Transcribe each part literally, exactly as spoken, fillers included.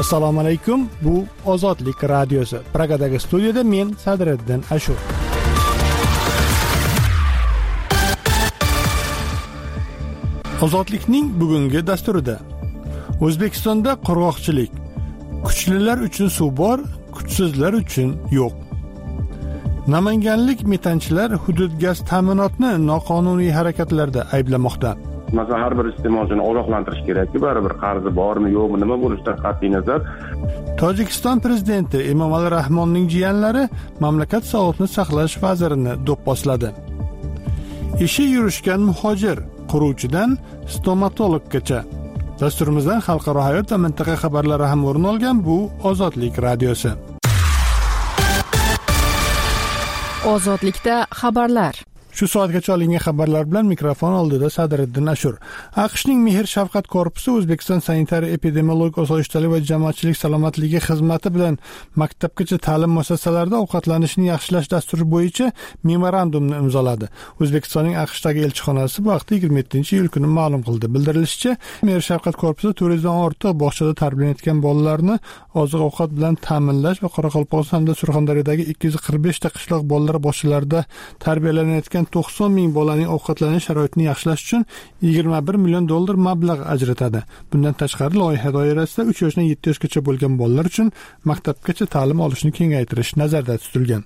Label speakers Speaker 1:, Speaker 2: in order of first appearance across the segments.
Speaker 1: Assalomu alaykum. Bu Ozodlik radiosi. Pragadagi studiyada men Sadriddin Ashur. Ozodlikning bugungi dasturida O'zbekistonda qurg'oqchilik. Kuchlilar uchun suv bor, kuchsizlar uchun yo'q. Namanganlik metanchilar hudud gaz ta'minotini noqonuniy harakatlarda ayblamoqda.
Speaker 2: Masalan, har bir iste'molchini ogohlantirish kerakki, baribir qarzi bormi, yo'qmi, nima bo'lishidan qat'iy nazar.
Speaker 1: Tojikiston prezidenti Emomali Rahmonning jiyanlari mamlakat sog'liqni saqlash vazirini do'pposladi. Ishi yurishgan muhojir, quruvchidan stomatologgacha. Dasturimizdan xalqaro hayot va mintaqa xabarlari ham o'rin olgan bu Ozodlik radiosi.
Speaker 3: Ozodlikda xabarlar.
Speaker 1: Shu soatgacha olingan xabarlar bilan mikrofon oldida Sadriddin Ashur. AQShning Mehr Shafqat korpusi O'zbekiston sanitariya-epidemiologik osoyishtalik va jamoatchilik salomatligi xizmati bilan maktabgacha ta'lim muassasalarida ovqatlanishni yaxshilash dasturi bo'yicha memorandumni imzoladi. O'zbekistonning AQShdagi elchixonasi bu haqda yigirma yettinchi iyul kuni ma'lum qildi. Bildirilishicha, Mehr Shafqat korpusi turizmdan ortiq bog'chada tarbiyalanayotgan bolalarni oziq-ovqat bilan ta'minlash va Qoraqalpog'iston hamda Surxondaryodagi ikki yuz qirq besh ta qishloq bolalar bog'chalarida tarbiyalanayotgan to'qson ming bolaning ovqatlanish sharoitini yaxshilash uchun yigirma bir million dollar mablag' ajratadi. Bundan tashqari loyiha doirasida uch yoshdan yetti yoshgacha bo'lgan bolalar uchun maktabgacha ta'lim olishni kengaytirish nazarda tutilgan.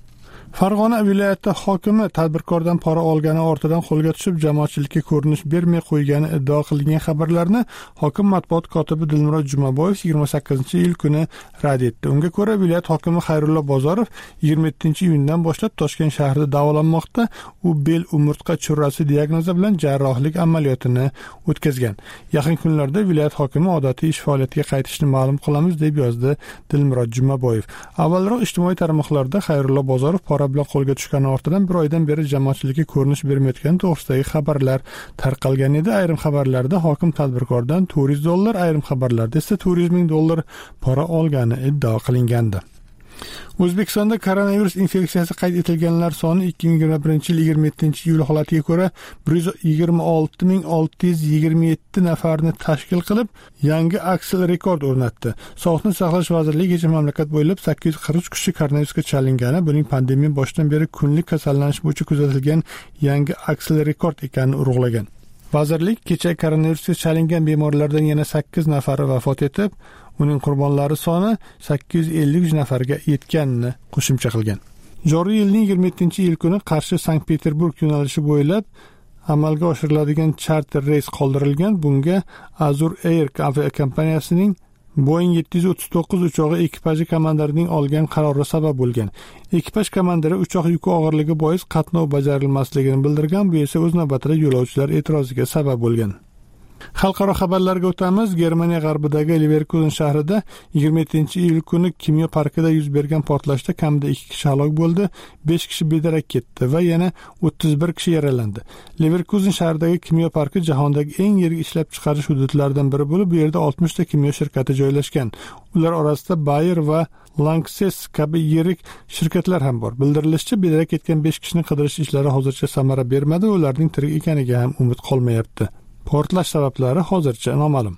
Speaker 1: Farg'ona viloyati hokimi tadbirkordan pora olgani ortidan qo'lga tushib jamoatchilikka ko'rinish bermay qo'ygani iddao qilingan xabarlarni hokim matbuot kotibi Dilmurod Jumaboyev yigirma sakkizinchi iyul kuni rad etdi. Unga ko'ra, viloyat hokimi Xayrullo Bozorov yigirma yettinchi iyundan boshlab Toshkent shahrida davolanmoqda. U bel umurtqa churrasi diagnozi bilan jarrohlik amaliyotini o'tkazgan. Yaqin kunlarda viloyat hokimi odatiy ish faoliyatiga qaytishni ma'lum qilamiz deb yozdi Dilmurod Jumaboyev. Avvalroq ijtimoiy tarmoqlarda Xayrullo Bozorov bilan qo'lga tushgani ortidan bir oydan beri jamoatchilikka ko'rinish bermayotgani to'g'risidagi xabarlar tarqalgan edi. Ayrim xabarlarda hokim tadbirkordan to'rt yuz dollar, ayrim xabarlarda esa to'rt yuz ming dollar pora olgani iddao qilingandi. O'zbekistonda koronavirus infeksiyasi qayd etilganlar soni ikki ming yigirma birinchi yil yigirma yettinchi iyul holatiga ko'ra bir yuz yigirma olti ming olti yuz yigirma yetti nafarni tashkil qilib, yangi aksel rekord o'rnatdi. Sog'liqni saqlash vazirligi mamlakat bo'ylab sakkiz yuz qirq uch kishi koronavirusga chalingani, buning pandemiya boshidan beri kunlik kasallanish bo'yicha kuzatilgan yangi aksel rekord ekanini urg'ulagan. Vazirlik kecha koronavirusga chalingan bemorlardan yana sakkiz nafari vafot etib, uning qurbonlari soni sakkiz yuz ellik uch nafarga yetganini qo'shimcha qilgan. Joriy yilning yigirma yettinchi iyul kuni Qarshi-Sankt-Peterburg yo'nalishi bo'ylab amalga oshiriladigan charter reys qoldirilgan. Bunga Azur Air kompaniyasining Boeing yetti yuz o'ttiz to'qqiz uchog'i ekipaji komandirining olgan qarori sabab bo'lgan. Ekipaj komandiri uchoq yuki og'irligi bois qatnov bajarilmasligini bildirgan, bu esa o'z navbatida yo'lovchilar e'tiroziga sabab bo'lgan. Xalqaro xabarlarga o'tamiz. Germaniya g'arbidagi Leverkusen shahrida yigirma yettinchi iyul kuni kimyo parkida yuz bergan portlashda kamida ikki kishi halok bo'ldi, besh kishi bedarak ketdi va yana o'ttiz bir kishi yaralandi. Leverkusen shahridagi kimyo parki jahondagi eng yirik ishlab chiqarish hududlaridan biri bo'lib, bu yerda oltmish ta kimyo shirkati joylashgan. Ular orasida Bayer va Lanxess kabi yirik shirkatlar ham bor. Bildirilishicha, bedarak ketgan besh kishining qidirish ishlari hozircha samara bermadi, ularning tirik ekaniga ham umid qolmayapti. Portlash sabablari hozircha noma'lum.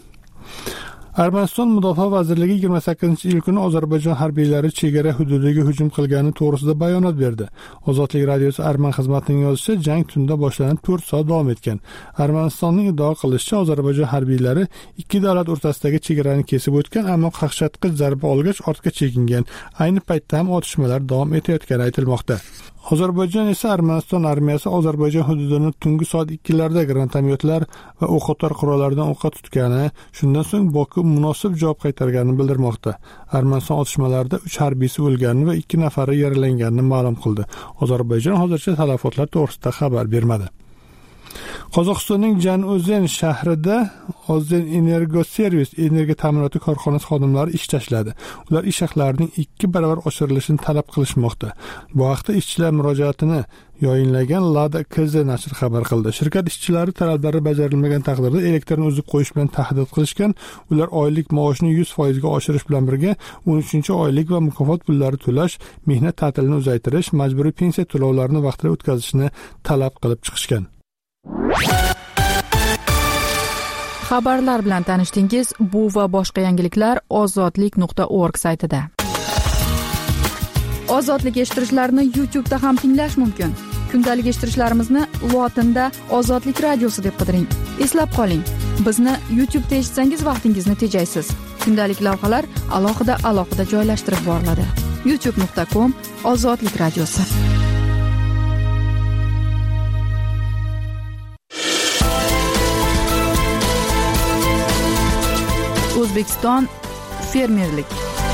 Speaker 1: Armaniston Mudofaa vazirligi yigirma sakkizinchi iyul kuni Ozarbayjon harbiylari chegara hududiga hujum qilgani to'g'risida bayonot berdi. Ozodlik radiosi Arman xizmatining yozishicha, jang tunda boshlanib to'rt soat davom etgan. Armanistonning iddao qilishicha, Ozarbayjon harbiylari ikki davlat o'rtasidagi chegarani kesib o'tgan, ammo qaqshatqich zarba olgach ortga chekingan. Ayni paytda ham otishmalar davom etayotgani aytilmoqda. Ozarbayjon esa Armaniston armiyasi Ozarbayjon hududini tungi soat ikkilarda granatomyotlar va o'q-otar qurollardan o'qqa tutgani, shundan so'ng Boku munosib javob qaytarganini bildirmoqda. Armaniston otishmalarida uch harbiysi o'lganini va ikki nafari yaralanganini ma'lum qildi. Ozarbayjon hozircha talafotlar to'g'risida xabar bermadi. Qozog'istonning Jan-Ozen shahrida Ozen Energoservis energiya ta'minoti korxonasi xodimlari ish tashladi. Ular ish haqlarining ikki barobar oshirilishini talab qilishmoqda. Bu haqda ishchilar murojaatini yoyinlagan Lada K Z nashr xabar qildi. Shirkat ishchilari talablari bajarilmagan taqdirda elektrni uzib qo'yish bilan tahdid qilishgan. Ular oylik maoshni yuz foiz ga oshirish bilan birga o'n uchinchi oylik va mukofot pullari to'lash, mehnat ta'tilini uzaytirish, majburiy pensiya to'lovlarini vaqtida o'tkazishni talab qilib chiqishgan.
Speaker 3: Xabarlar bilan tanishdingiz. Bu va boshqa yangiliklar ozodlik nuqta org saytida. Ozodlik eshittirishlarni YouTube'da ham tinglash mumkin. Kundalik eshittirishlarimizni lotinda Ozodlik radiosi deb qidiring. Eslab qoling, bizni YouTube'da eshitsangiz vaqtingizni tejaysiz. Kundalik lavhalar alohida alohida joylashtirib boriladi. youtube nuqta com Ozodlik radiosi. O'zbekiston fermerlik.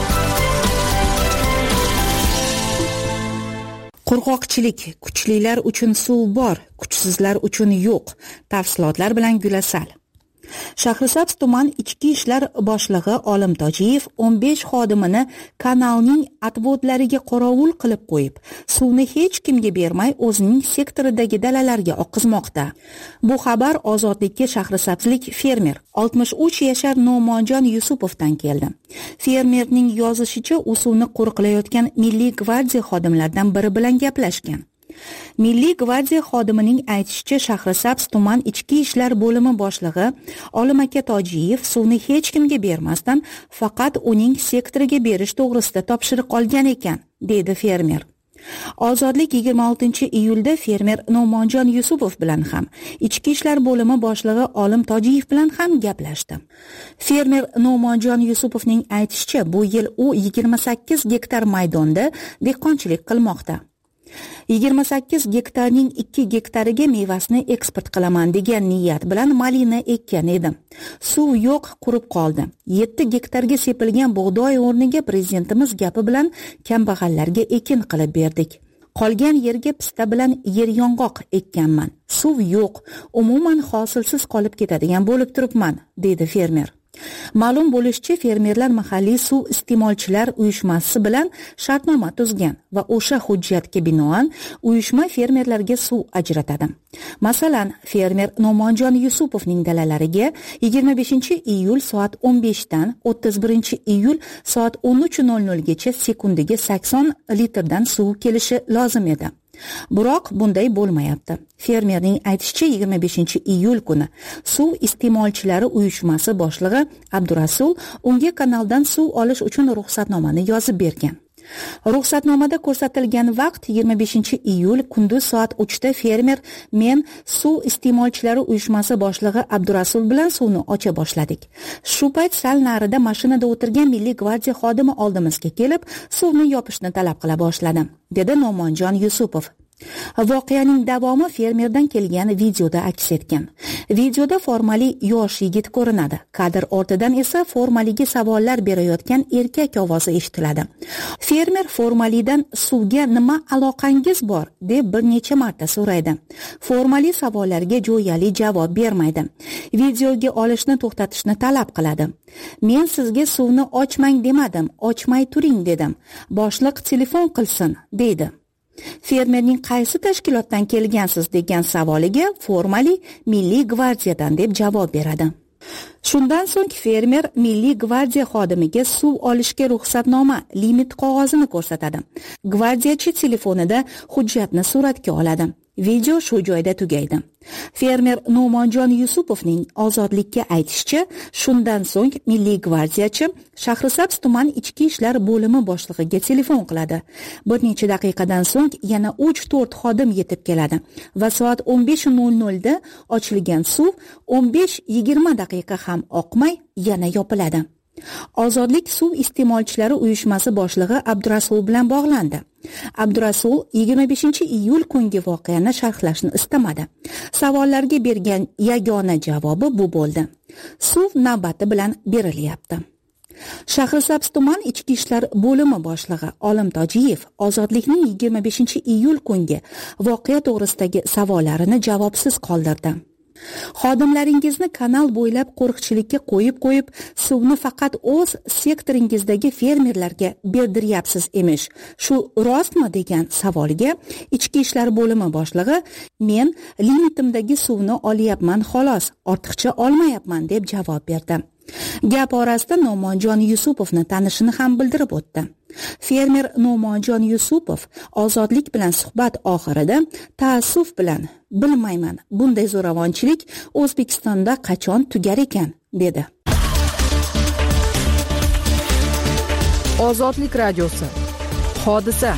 Speaker 4: Qurg'oqchilik, kuchlilar uchun suv bor, kuchsizlar uchun yo'q. Tafsilotlar bilan Gulasal. Shahrisabz tuman ichki ishlar boshlig'i Olim Tojiyev o'n besh xodimini kanalning atvodlariga qorovul qilib qo'yib, suvni hech kimga bermay o'zining sektoridagi dalalarga oqizmoqda. Bu xabar Ozodlikka shahrisabzlik fermer oltmish uch yashar No'monjon Yusupovdan keldi. Fermerning yozishicha, u suvni qo'riqlayotgan Milliy gvardiya xodimlaridan biri bilan gaplashgan. Milliy gvardiya xodimining aytishicha, Shahrisabz tuman ichki ishlar bo'limi boshlig'i Olim aka Tojiyev suvni hech kimga bermasdan faqat uning sektoriga berish to'g'risida topshiriq olgan ekan, dedi fermer. Ozodlik yigirma oltinchi iyulda fermer No'monjon Yusupov bilan ham, ichki ishlar bo'limi boshlig'i Olim Tojiyev bilan ham gaplashdi. Fermer No'monjon Yusupovning aytishicha, bu yil u yigirma sakkiz gektar maydonda dehqonchilik qilmoqda. yigirma sakkiz gektarning ikki gektariga mevasini eksport qilaman degan niyat bilan malina ekkan edim. Suv yo'q, qurib qoldi. yetti gektarga sepilgan bug'doy o'rniga prezidentimiz gapi bilan kambag'allarga ekin qilib berdik. Qolgan yerga pista bilan yer yong'oq ekkanman. Suv yo'q, umuman hosilsiz qolib ketadigan bo'lib turibman, dedi fermer. Ma'lum bo'lishicha, fermerlar mahalliy suv iste'molchilar uyushmasi bilan shartnoma tuzgan va o'sha hujjatga binoan uyushma fermerlarga suv ajratadi. Masalan, fermer No'monjon Yusupovning dalalariga yigirma beshinchi iyul soat o'n besh dan o'ttiz birinchi iyul soat o'n uch nol nol gacha sekundiga sakson litrdan suv kelishi lozim edi. Biroq bunday bo'lmayapti. Fermerning aytishicha, yigirma beshinchi iyul kuni suv iste'molchilari uyushmasi boshlig'i Abdurasul unga kanaldan suv olish uchun ruxsatnomani yozib bergan. Ruxsatnomada ko'rsatilgan vaqt yigirma beshinchi iyul kunduz soat uchda fermer men suv iste'molchilari uyushmasi boshlig'i Abdurasul bilan suvni ocha boshladik. Shu payt sal narida mashinada o'tirgan Milliy gvardiya xodimi oldimizga kelib, suvni yopishni talab qila boshladi, dedi No'monjon Yusupov. Voqeaning davomi fermerdan kelgan videoda aks etgan. Videoda formali yosh yigit ko'rinadi. Kadr ortidan esa formaliga savollar berayotgan erkak ovozi eshitiladi. Fermer formalidan suvga nima aloqangiz bor deb bir necha marta so'raydi. Formali savollarga jo'yali javob bermaydi. Videoga olishni to'xtatishni talab qiladi. Men sizga suvni ochmang demadim, ochmay turing dedim. Boshliq telefon qilsin, deydi. Fermerning qaysi tashkilotdan kelgansiz degan savoliga formali Milliy gvardiyadan deb javob beradi. Shundan so'ng fermer Milliy gvardiya xodimiga suv olishga ruxsatnoma limit qog'ozini ko'rsatadi. Gvardiyachi telefonida hujjatni suratga oladi. Video shu joyda tugaydi. Fermer No'monjon Yusupovning Ozodlikka aytishicha, shundan so'ng Milliy gvardiyachi Shahrisabz tuman ichki ishlar bo'limi boshlig'iga telefon qiladi. Bir necha daqiqadan so'ng yana uch to'rt xodim yetib keladi va soat o'n besh nol nol da ochilgan suv o'n besh yigirma daqiqa ham oqmay yana yopiladi. Ozodlik suv iste'molchilari uyushmasi boshlig'i Abdurasul bilan bog'landi. Abdurasul yigirma beshinchi iyul kungi voqeani sharhlashni istamadi. Savollarga bergan yagona javobi bu bo'ldi. Suv navbati bilan berilyapti. Shahrisabz tuman ichki ishlar bo'limi boshlig'i Olim Tojiyev Ozodlikning yigirma beshinchi iyul kungi voqea to'g'risidagi savollarini javobsiz qoldirdi. Xodimlaringizni kanal bo'ylab qo'riqchilikka qo'yib-qo'yib, suvni faqat o'z sektoringizdagi fermerlarga berdiryapsiz emish. Shu rostmi degan savoliga ichki ishlar bo'limi boshlig'i men limitimdagi suvni olyapman xolos, ortiqcha olmayapman deb javob berdi. Gap orasida No'monjon Yusupovni tanishini ham bildirib o'tdi. Fermer No'monjon Yusupov Ozodlik bilan suhbat oxirida taassuf bilan bilmayman, bunday zo'ravonchilik O'zbekistonda qachon tugar ekan, dedi.
Speaker 3: Ozodlik radiosi. Hodisa.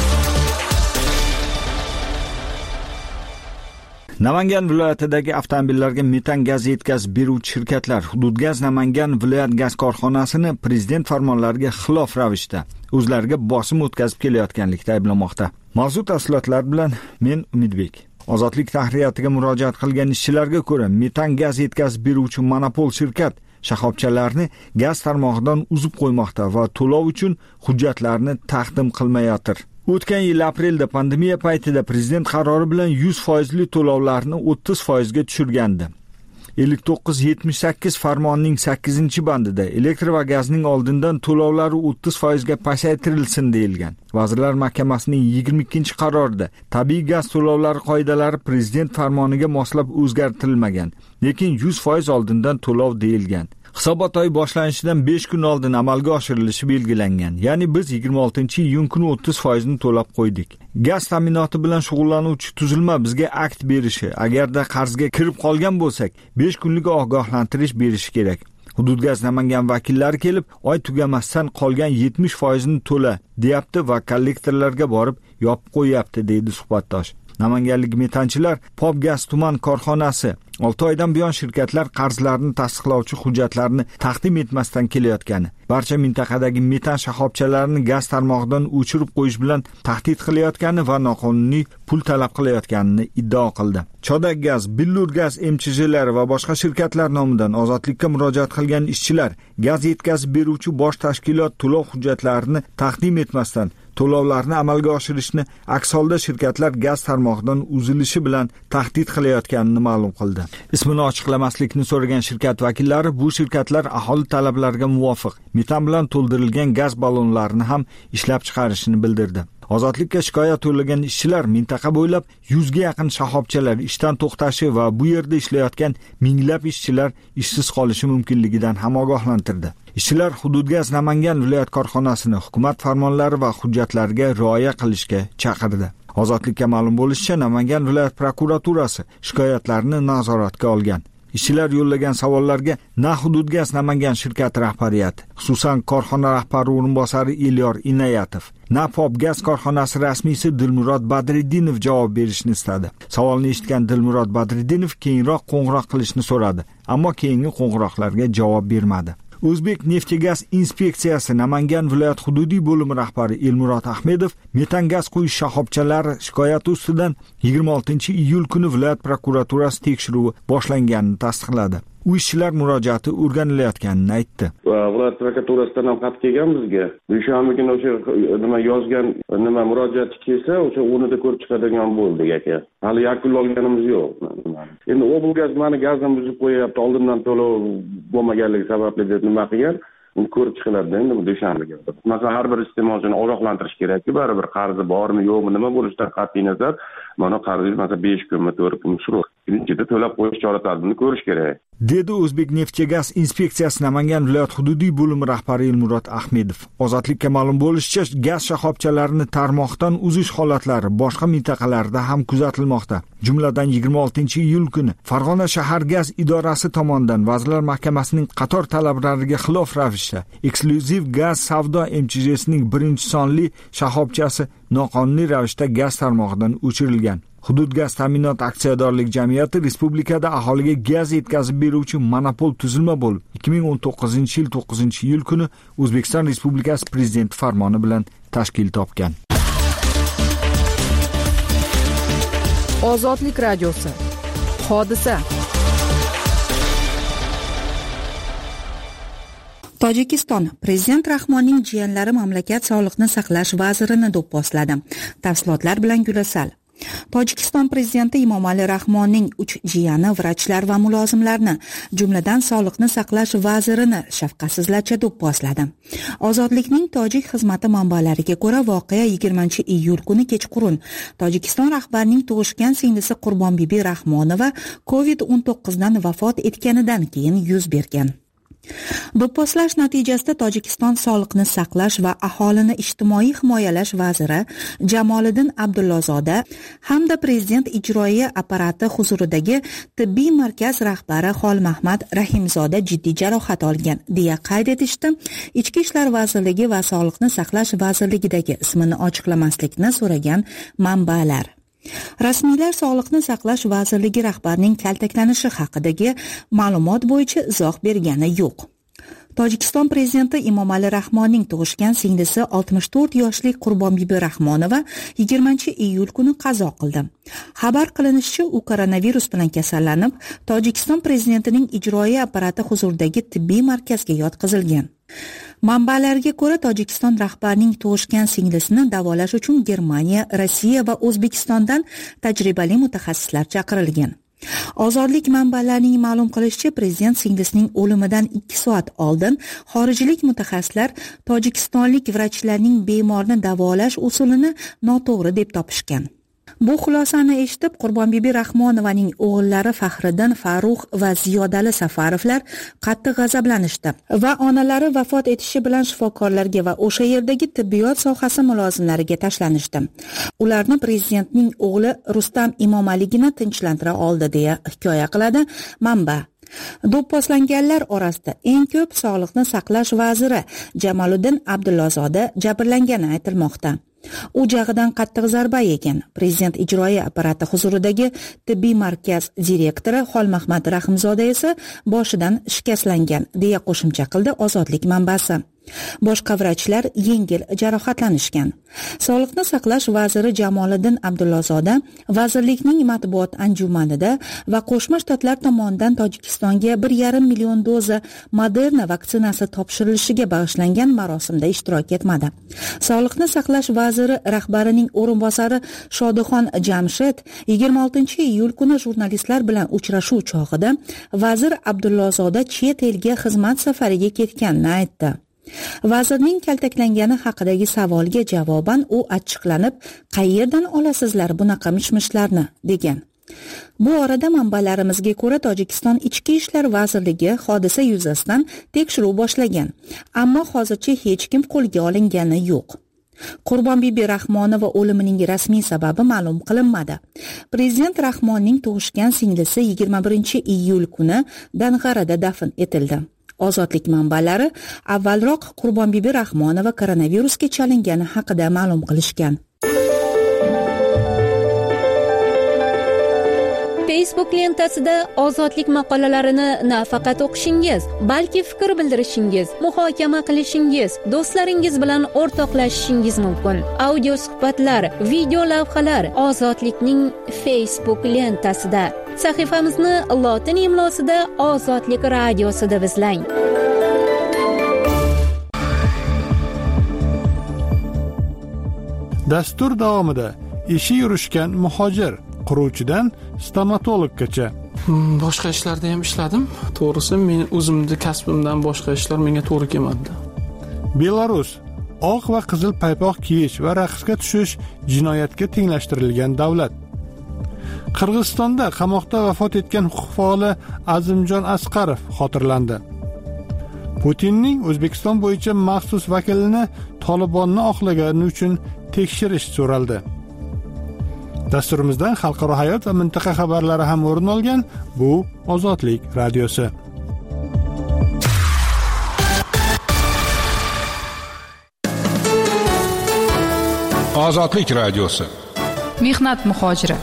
Speaker 5: Namangan viloyatidagi avtomobillarga metan gaz yetkazib beruvchi shirkatlar Hududgaz Namangan viloyat gaz korxonasini prezident farmonlariga xilof ravishda o'zlariga bosim o'tkazib kelayotganlikda ayblamoqda. Mavzu tafsilotlar bilan men Umidbek. Ozodlik tahriyatiga murojaat qilgan ishchilarga ko'ra, metan gaz yetkazib beruvchi monopol shirkat shoxobchalarni gaz tarmog'idan uzib qo'ymoqda va to'lov uchun hujjatlarni taqdim qilmayotir. O'tgan yil aprelda pandemiya paytida prezident qarori bilan yuz foizli to'lovlarni o'ttiz foizga tushirgandi. ellik to'qqiz yetmish sakkiz farmonning sakkizinchi bandida elektr va gazning oldindan to'lovlari o'ttiz foizga pasaytirilsin deyilgan. Vazirlar Mahkamasining yigirma ikkinchi qarorida tabiiy gaz to'lovlari qoidalari prezident farmoniga moslab o'zgartirilmagan, lekin yuz foiz oldindan to'lov deyilgan. Hisobot oyi boshlanishidan besh kun oldin amalga oshirilishi belgilangan. Ya'ni biz yigirma oltinchi iyun kuni o'ttiz foizni to'lab qo'ydik. Gaz ta'minoti bilan shug'ullanuvchi tuzilma bizga akt berishi, agarda qarzga kirib qolgan bo'lsak, besh kunlik ogohlantirish berishi kerak. Hududgaz Namangan vakillari kelib, oy tugamasdan qolgan yetmish foizini to'la deyapti va kollektorlarga borib yopib qo'yapti, deydi suhbatdosh. Namanganlik metanchilar Popgaz tuman korxonasi olti oydan buyon shirkatlar qarzlarini tasdiqlovchi hujjatlarni taqdim etmasdan kelayotgani, barcha mintaqadagi metan shoxobchalarini gaz tarmog'idan o'chirib qo'yish bilan tahdid qilayotgani va noqonuniy pul talab qilayotganini iddao qildi. Chodak gaz, Billur gaz M Ch Jlari va boshqa shirkatlar nomidan ozodlikka murojaat qilgan ishchilar gaz yetkazib beruvchi bosh tashkilot to'lov hujjatlarini taqdim etmasdan to'lovlarni amalga oshirishni, aks holda shirkatlar gaz tarmog'idan uzilishi bilan tahdid qilayotganini ma'lum qildi. Ismini ochiqlamaslikni so'ragan shirkat vakillari bu shirkatlar aholi talablariga muvofiq metan bilan to'ldirilgan gaz ballonlarini ham ishlab chiqarishini bildirdi. Ozodlikka shikoyat yo'llagan ishchilar mintaqa bo'ylab yuzga yaqin shoxobchalar ishdan to'xtashi va bu yerda ishlayotgan minglab ishchilar ishsiz qolishi mumkinligidan ham ogohlantirdi. Ishchilar Hududgaz Namangan viloyat korxonasini hukumat farmonlari va hujjatlariga rioya qilishga chaqirdi. Ozodlikka ma'lum bo'lishicha, Namangan viloyat prokuraturasi shikoyatlarni nazoratga olgan. Ishchilar yo'llagan savollarga na Hududgaz Namangan shirkati rahbariyati, xususan korxona rahbari o'rinbosari Elyor Inayatov, na Popgaz korxonasi rasmiysi Dilmurod Badriddinov javob berishni istadi. Savolni eshitgan Dilmurod Badriddinov keyinroq qo'ng'iroq qilishni so'radi, ammo keyingi qo'ng'iroqlarga javob bermadi. O'zbek Neftegaz inspeksiyasi Namangan viloyat hududiy bo'limi rahbari Elmurod Ahmedov metan gaz quyish shoxobchalari shikoyati ustidan yigirma oltinchi iyul kuni viloyat prokuraturasi tekshiruvi boshlanganini tasdiqladi. U ishchilar murojaati o'rganilayotganini aytdi.
Speaker 2: Viloyat prokuraturasidan ham xat kelgan bizga. Dushanba kuni o'sha nima yozgan nima murojaat kelsa, o'sha o'rnida ko'rib chiqadigan bo'ldik aka. Hali yakunlanganimiz yo'q. Endi Oblgaz mani gazdan buzib qo'yapti, oldindan to'lov bo'lmaganligi sababli deb nima qilgan? Uni ko'rib chiqiladi endi bu dushanbaga. Masalan, har bir iste'molchini ogohlantirish kerak-ku, baribir qarzi bormi, yo'qmi, nima bo'lishidan qat'iy nazar, mana qarzingiz masalan besh kunmi, to'rt kun srok. Birinchida to'lab qo'yish chora-tadbirini ko'rish kerak.
Speaker 5: Dedi O'zbek Neftegaz inspeksiyasi Namangan viloyat hududiy bo'limi rahbari Elmurod Ahmedov. Ozodlikka ma'lum bo'lishicha, gaz shoxobchalarini tarmoqdan uzish holatlari boshqa mintaqalarda ham kuzatilmoqda. Jumladan yigirma oltinchi iyul kuni Farg'ona shahar gaz idorasi tomonidan Vazirlar Mahkamasining qator talablariga xilof ravishda eksklyuziv gaz savdo M Ch Jsining birinchi sonli shoxobchasi noqonuniy ravishda gaz tarmog'idan o'chirilgan. Hududgaz ta'minot aksiyadorlik jamiyati respublikada aholiga gaz yetkazib beruvchi monopol tuzilma bo'lib, ikki ming o'n to'qqizinchi yil to'qqizinchi iyul kuni O'zbekiston Respublikasi prezidenti farmoni bilan tashkil topgan.
Speaker 3: Ozodlik radiosi. Hodisa.
Speaker 4: Tojikiston prezident Rahmonning jiyanlari mamlakat sog'liqni saqlash vazirini do'pposladi. Tafsilotlar bilan Gulasal. Tojikiston prezidenti Emomali Rahmonning uch jiyani vrachlar va mulozimlarni, jumladan sog'liqni saqlash vazirini shafqatsizlarcha do'pposladi. Ozodlikning tojik xizmati manbalariga ko'ra, voqea yigirmanchi iyul kuni kechqurun Tojikiston rahbarining tug'ishgan singlisi Qurbonbibi Rahmonova kovid o'n to'qqiz dan vafot etganidan keyin yuz bergan. Do'pposlash natijasida Tojikiston sog'liqni saqlash va aholini ijtimoiy himoyalash vaziri Jamoliddin Abdullazoda hamda prezident ijroiya apparati huzuridagi tibbiy markaz rahbari Xolmahmad Rahimzoda jiddiy jarohat olgan, deya qayd etishdi Ichki ishlar vazirligi va Sog'liqni saqlash vazirligidagi ismini ochiqlamaslikni so'ragan manbalar. Rasmiylar Sog'liqni saqlash vazirligi rahbarining kaltaklanishi haqidagi ma'lumot bo'yicha izoh bergani yo'q. Tojikiston prezidenti Emomali Rahmonning tug'ishgan singlisi oltmish to'rt yoshli Qurbonbibi Rahmonova yigirmanchi iyul kuni qazo qildi. Xabar qilinishicha, u koronavirus bilan kasallanib, Tojikiston prezidentining ijroiya apparati huzuridagi tibbiy markazga yotqizilgan. Manbalarga ko'ra, Tojikiston rahbarining tug'ishgan singlisini davolash uchun Germaniya, Rossiya va O'zbekistondan tajribali mutaxassislar chaqirilgan. Ozodlik manbalarining ma'lum qilishicha, prezident singlisining o'limidan ikki soat oldin xorijlik mutaxassislar tojikistonlik vrachlarning bemorni davolash usulini noto'g'ri deb topishgan. Bu xulosani eshitib, Qurbonbibi Rahmonovaning o'g'illari Faxriddin, Farruh va Ziyodali Safarovlar qattiq g'azablanishdi va onalari vafot etishi bilan shifokorlarga va o'sha yerdagi tibbiyot sohasi mulozimlariga tashlanishdi. Ularni prezidentning o'g'li Rustam Imomaligina tinchlantira oldi, deya hikoya qiladi manba. Do'pposlanganlar orasida eng ko'p sog'liqni saqlash vaziri Jamoliddin Abdullazoda jabrlangani aytilmoqda. U jag'idan qattiq zarba yegan. Prezident ijroiya apparati huzuridagi tibbiy markaz direktori Xolmahmad Rahimzoda esa boshidan shikastlangan, deya qo'shimcha qildi Ozodlik manbasi. Boshqa vrachlar yengil jarohatlanishgan. Sog'liqni saqlash vaziri Jamoliddin Abdullazoda vazirlikning matbuot anjumanida va Qo'shma Shtatlar tomonidan Tojikistonga bir yarim million doza Moderna vaksinasi topshirilishiga bag'ishlangan marosimda ishtirok etmadi. Sog'liqni saqlash vaziri rahbarining o'rinbosari Shodixon Jamshid yigirma oltinchi iyul kuni jurnalistlar bilan uchrashuv chog'ida vazir Abdullazoda chet elga xizmat safariga ketganini aytdi. Vazirning kaltaklangani haqidagi savolga javoban u achchiqlanib, "Qayerdan olasizlar bunaqa mishmishlarni?" degan. Bu orada manbalarimizga ko'ra, Tojikiston Ichki ishlar vazirligi hodisa yuzasidan tekshiruv boshlagan, ammo hozircha hech kim qo'lga olingani yo'q. Qurbonbibi Rahmonova o'limining rasmiy sababi ma'lum qilinmadi. Prezident Rahmonning tug'ishgan singlisi yigirma birinchi iyul kuni Dang'arada dafn etildi. Ozodlik manbalari avvalroq Qurbonbibi Rahmonova koronavirusga chalingani haqida ma'lum qilishgan.
Speaker 6: Facebook lentasida Ozodlik maqolalarini nafaqat o'qishingiz, balki fikr bildirishingiz, muhokama qilishingiz, do'stlaringiz bilan o'rtoqlashishingiz mumkin. Audio suhbatlar, video lavhalar Ozodlikning Facebook lentasida. Sahifamizni lotin imlosida Ozodlik radiosi deb izlang.
Speaker 1: Dastur davomida ishi yurishgan muhojir, quruvchidan stomatologgacha.
Speaker 7: Hmm, boshqa ishlarda ham ishladim. To'g'risi, men o'zimning kasbimdan boshqa ishlar menga to'g'ri kelmadi.
Speaker 1: Belarus oq va qizil paypoq kiyish va raqsga tushish jinoyatga tenglashtirilgan davlat. Qirg'izistonda qamoqda vafot etgan huquq faoli Azimjon Asqarov xotirlandi. Putinning O'zbekiston bo'yicha maxsus vakilini Tolibonni oqlagani uchun tekshirish so'raldi. Dasturimizdan xalqaro hayot va mintaqa xabarlari ham o'rin olgan. Bu Ozodlik radiosi.
Speaker 8: Ozodlik radiosi.
Speaker 3: Mehnat muhojiri.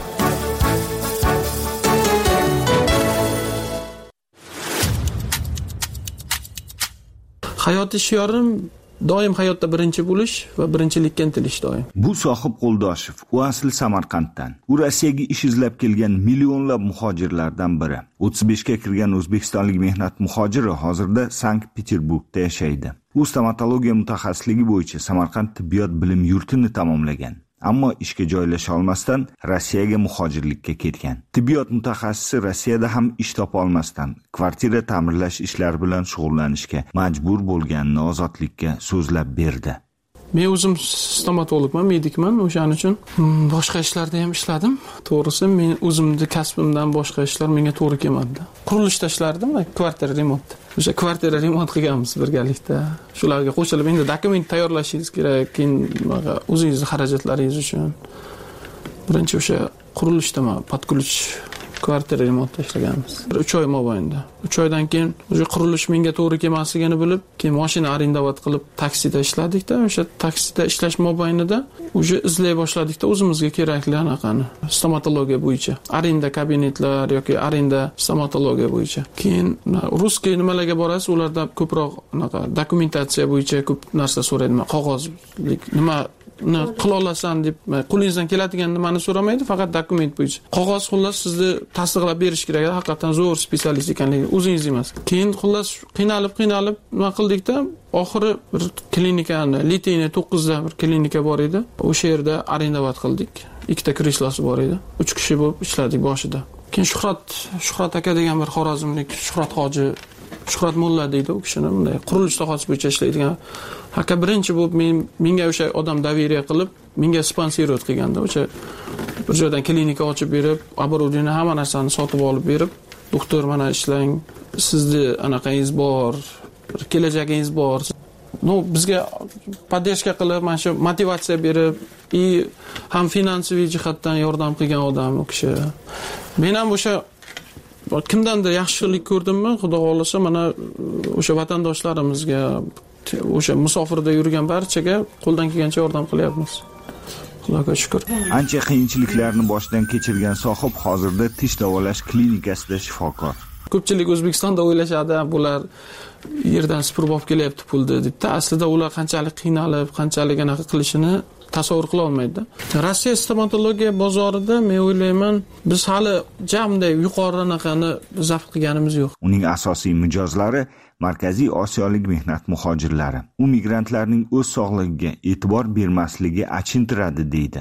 Speaker 7: Hayot ishyorim doim hayotda birinchi bo'lish va birinchilikka intilish doim.
Speaker 5: Bu Sohib Qo'ldoshev, u asli Samarqanddan. U Rossiyaga ish izlab kelgan millionlab muhojirlardan biri. o'ttiz beshga kirgan o'zbekistonlik mehnat muhojiri hozirda Sankt-Peterburgda yashaydi. U stomatologiya mutaxassisligi bo'yicha Samarqand tibbiyot bilim yurtini tamomlagan. Ammo ishga joylasha olmasdan Rossiyaga muhojirlikka ketgan. Tibbiyot mutaxassisi Rossiyada ham ish topa olmasdan kvartira ta'mirlash ishlari bilan shug'ullanishga majbur bo'lganini Ozodlikka so'zlab berdi.
Speaker 7: Men o'zim stomatologman, medikman, o'shaning uchun hmm, boshqa ishlarda ham ishladim. To'g'risi, men o'zimning kasbimdan boshqa ishlar menga to'g'ri kelmadi. Qurilishda ishlardim va kvartira remont. o'sha kvartira remont qilganmiz birgalikda. Shularga qo'shilib endi dokument tayyorlashingiz kerak, keyin o'zingizni xarajatlaringiz uchun. Birinchi o'sha qurilishda podключ kvartira remontda ishlaganmiz. uch oy mobaynida. uch oydan keyin o'sha qurilish menga to'g'ri kelmasligini bilib, keyin mashina arendovat qilib taksida ishladik-da. O'sha taksida ishlash mobaynida o'sha izlay boshladik-da o'zimizga kerakli anaqani, stomatologiya bo'yicha. Arenda kabinetlar yoki arenda stomatologiya bo'yicha. Keyin ruskiy nimalarga borasiz, ularda ko'proq anaqa dokumentatsiya bo'yicha ko'p narsa so'raydi. Qog'ozlik nima qila olasan deb qo'lingizdan keladigan nimani so'ramaydi, faqat dokument bo'yicha. Qog'oz xullas sizni tasdiqlab berish kerak, haqiqatan zo'r specialist ekanligi o'zingiz emas. Keyin xullas qiynalib qiynalib nima qildikda, oxiri bir klinikani, Liteyni to'qqiz da bir klinika bor edi. O'sha yerda arendovat qildik. Ikkita kreslosi bor edi. uch kishi bo'lib ishladik boshida. Keyin Shuhrat, Shuhrat aka degan bir xorazmlik Shuhrat hoji, Shuhrat mulla deydi u kishini, bunday qurilish sohasi bo'yicha ishlaydigan. Hakka birinchi bo'lib men menga o'sha odam daveriya qilib, menga sponsor qilganda, o'sha bir joydan klinika ochib berib, оборудование hamma narsani sotib olib berib, doktor mana ishlang, sizni anaqangiz bor, kelajagingiz bor. No, bizga podдержка qilib, mana shu motivatsiya berib, и ham finansiy jihatdan yordam qilgan odam u kishi. Men ham o'sha kimdandir yaxshilik ko'rdimmi, xudo xolasa mana o'sha vatandoshlarimizga, o'sha musofirda yurgan barchaga qo'ldan kelgancha yordam qilyapmiz. Xudoga shukr.
Speaker 5: Ancha qiyinchiliklarni boshdan kechirgan sohib hozirda tish davolash klinikasida shifokor.
Speaker 7: Ko'pchilik O'zbekistonda o'ylashadi, bular yerdan supurib olib kelyapti pulni deb. Aslida ular qanchalik qiynalib, qanchalik anaqa qilishini tasavvur qila olmaydi. Rossiya stomatologiya bozorida men o'ylayman, biz hali jamda yuqori anaqani zabt qilganimiz yo'q.
Speaker 5: Uning asosiy mijozlari Markaziy Osiyolik mehnat muhojirlari. U migrantlarning o'z sog'ligiga e'tibor bermasligi achintiradi deydi.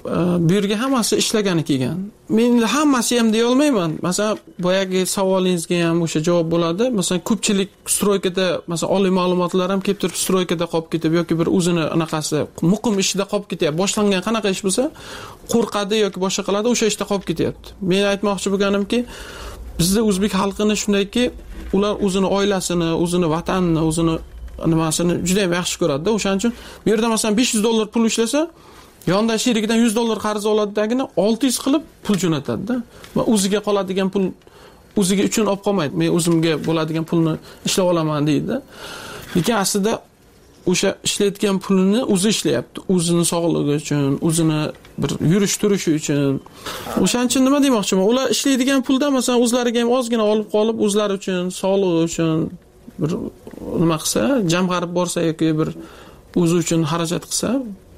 Speaker 7: Bu yerga hammasi ishlagani kelgan. Men hammasi ham deya olmayman. Masalan, boyagi savolingizga ham o'sha javob bo'ladi. Masalan, ko'pchilik stroykada, masalan, oliy ma'lumotlar ham kelib turib stroykada qolib ketib yoki bir o'zini anaqasi muqim ishida qolib ketyapti. Boshlangan qanaqa ish bo'lsa, qo'rqadi yoki boshqa qiladi, o'sha ishda qolib ketyapti. Men aytmoqchi bo'lganimki, bizda o'zbek xalqini shundayki, ular o'zini oilasini, o'zini vatanini, o'zini nimasini juda ham yaxshi ko'radi-da. O'shaning uchun bu yerda masalan besh yuz dollar pul ishlasa, yonda sherigidan yuz dollar qarz oladidagini olti yuz qilib pul jo'natadi-da. Va o'ziga qoladigan pul o'ziga uchun olib qolmaydi. Men o'zimga bo'ladigan pulni ishlab olaman deydi. Lekin aslida o'sha ishlayotgan pulini o'zi ishlayapti. O'zining sog'ligi uchun, o'zini bir yurish turishi uchun. O'shaning uchun nima demoqchiman? Ular ishlaydigan puldan masalan o'zlariga ham ozgina olib qolib, o'zlari uchun, sog'ligi uchun bir nima qilsa, jamg'arib borsa yoki bir o'zi uchun xarajat qilsa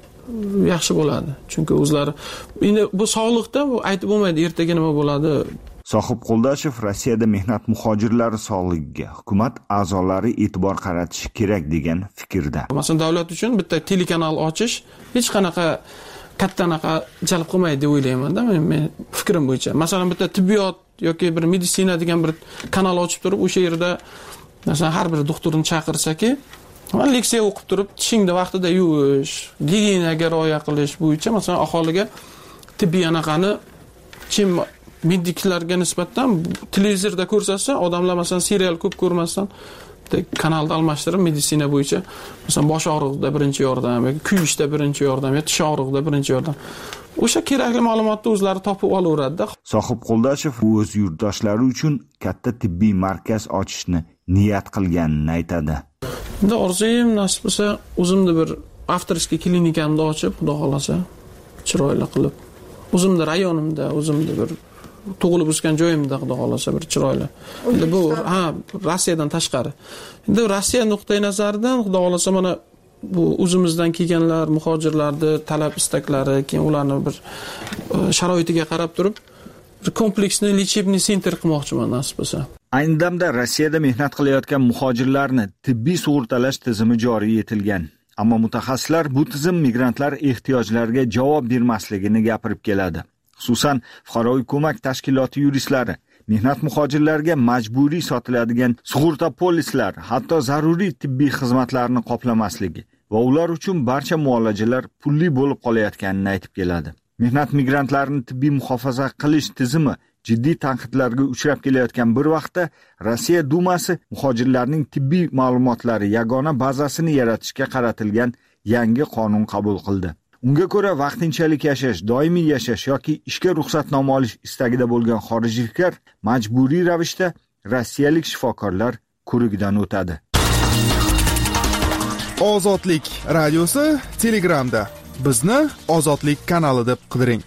Speaker 7: yaxshi bo'ladi. Chunki o'zlari endi bu sog'liqda bu aytib bo'lmaydi, ertaga nima bo'ladi.
Speaker 5: Sohib Qo'ldashev Rossiyada mehnat muhojirlari sog'ligiga hukumat a'zolari e'tibor qaratishi kerak degan fikrda.
Speaker 7: Masalan, davlat uchun bitta telekanal ochish hech qanaqa katta anaqa jalb qilmaydi deb o'ylayman-da, men, men fikrim bo'yicha. Masalan, bitta tibbiyot yoki bir meditsina degan bir kanal ochib turib, o'sha yerda masalan har bir doktorni chaqirsaki, leksiya o'qib turib, tishingni vaqtida yuvish, gigienaga rioya qilish bo'yicha masalan aholiga tibbiy anaqani kim mediklarga nisbatan televizorda ko'rsatsa, odamlar masalan serial ko'p ko'rmasdan kanalda almashtirib meditsina bo'yicha masalan bosh og'rig'ida birinchi yordam yoki kuyishda birinchi yordam yoki tish og'rig'ida birinchi yordam. O'sha kerakli ma'lumotni o'zlari topib olaveradi-da.
Speaker 5: Sohib Qo'ldashev o'z yurtdoshlari uchun katta tibbiy markaz ochishni niyat qilganini aytadi.
Speaker 7: Endi orzuyim nasib bo'lsa, o'zimni bir avtorskiy klinikamni ochib, xudo xolasa, chiroyli qilib, o'zimni rayonimda, o'zimni bir tug'ilib o'sgan joyimda xudo xolasa bir chiroyli. Endi bu ha Rossiyadan tashqari. Endi Rossiya nuqtai nazaridan xudo xolasa mana bu o'zimizdan kelganlar, muhojirlarning talab istaklari, keyin ularni bir sharoitiga qarab turib, bir kompleksni lechebniy sentr qilmoqchiman nasib bo'lsa.
Speaker 5: Ayni damda Rossiyada mehnat qilayotgan muhojirlarni tibbiy sug'urtalash tizimi joriy etilgan. Ammo mutaxassislar bu tizim migrantlar ehtiyojlariga javob bermasligini gapirib keladi. Xususan, fuqaroviy ko'mak tashkiloti yuristlari mehnat muhojirlarga majburiy sotiladigan sug'urta polislar, hatto zaruriy tibbiy xizmatlarni qoplamasligi va ular uchun barcha muolajalar pulli bo'lib qolayotganini aytib keladi. Mehnat migrantlarini tibbiy muhofaza qilish tizimi jiddiy tanqidlarga uchrab kelayotgan bir vaqtda Rossiya Dumasi muhojirlarning tibbiy ma'lumotlari yagona bazasini yaratishga qaratilgan yangi qonun qabul qildi. Unga ko'ra vaqtinchalik yashash, doimiy yashash yoki ishga ruxsatnoma olish istagida bo'lgan xorijliklar majburiy ravishda rossiyalik shifokorlar ko'rigidan o'tadi.
Speaker 9: Ozodlik radiosi Telegramda. Bizni Ozodlik kanali deb qidiring.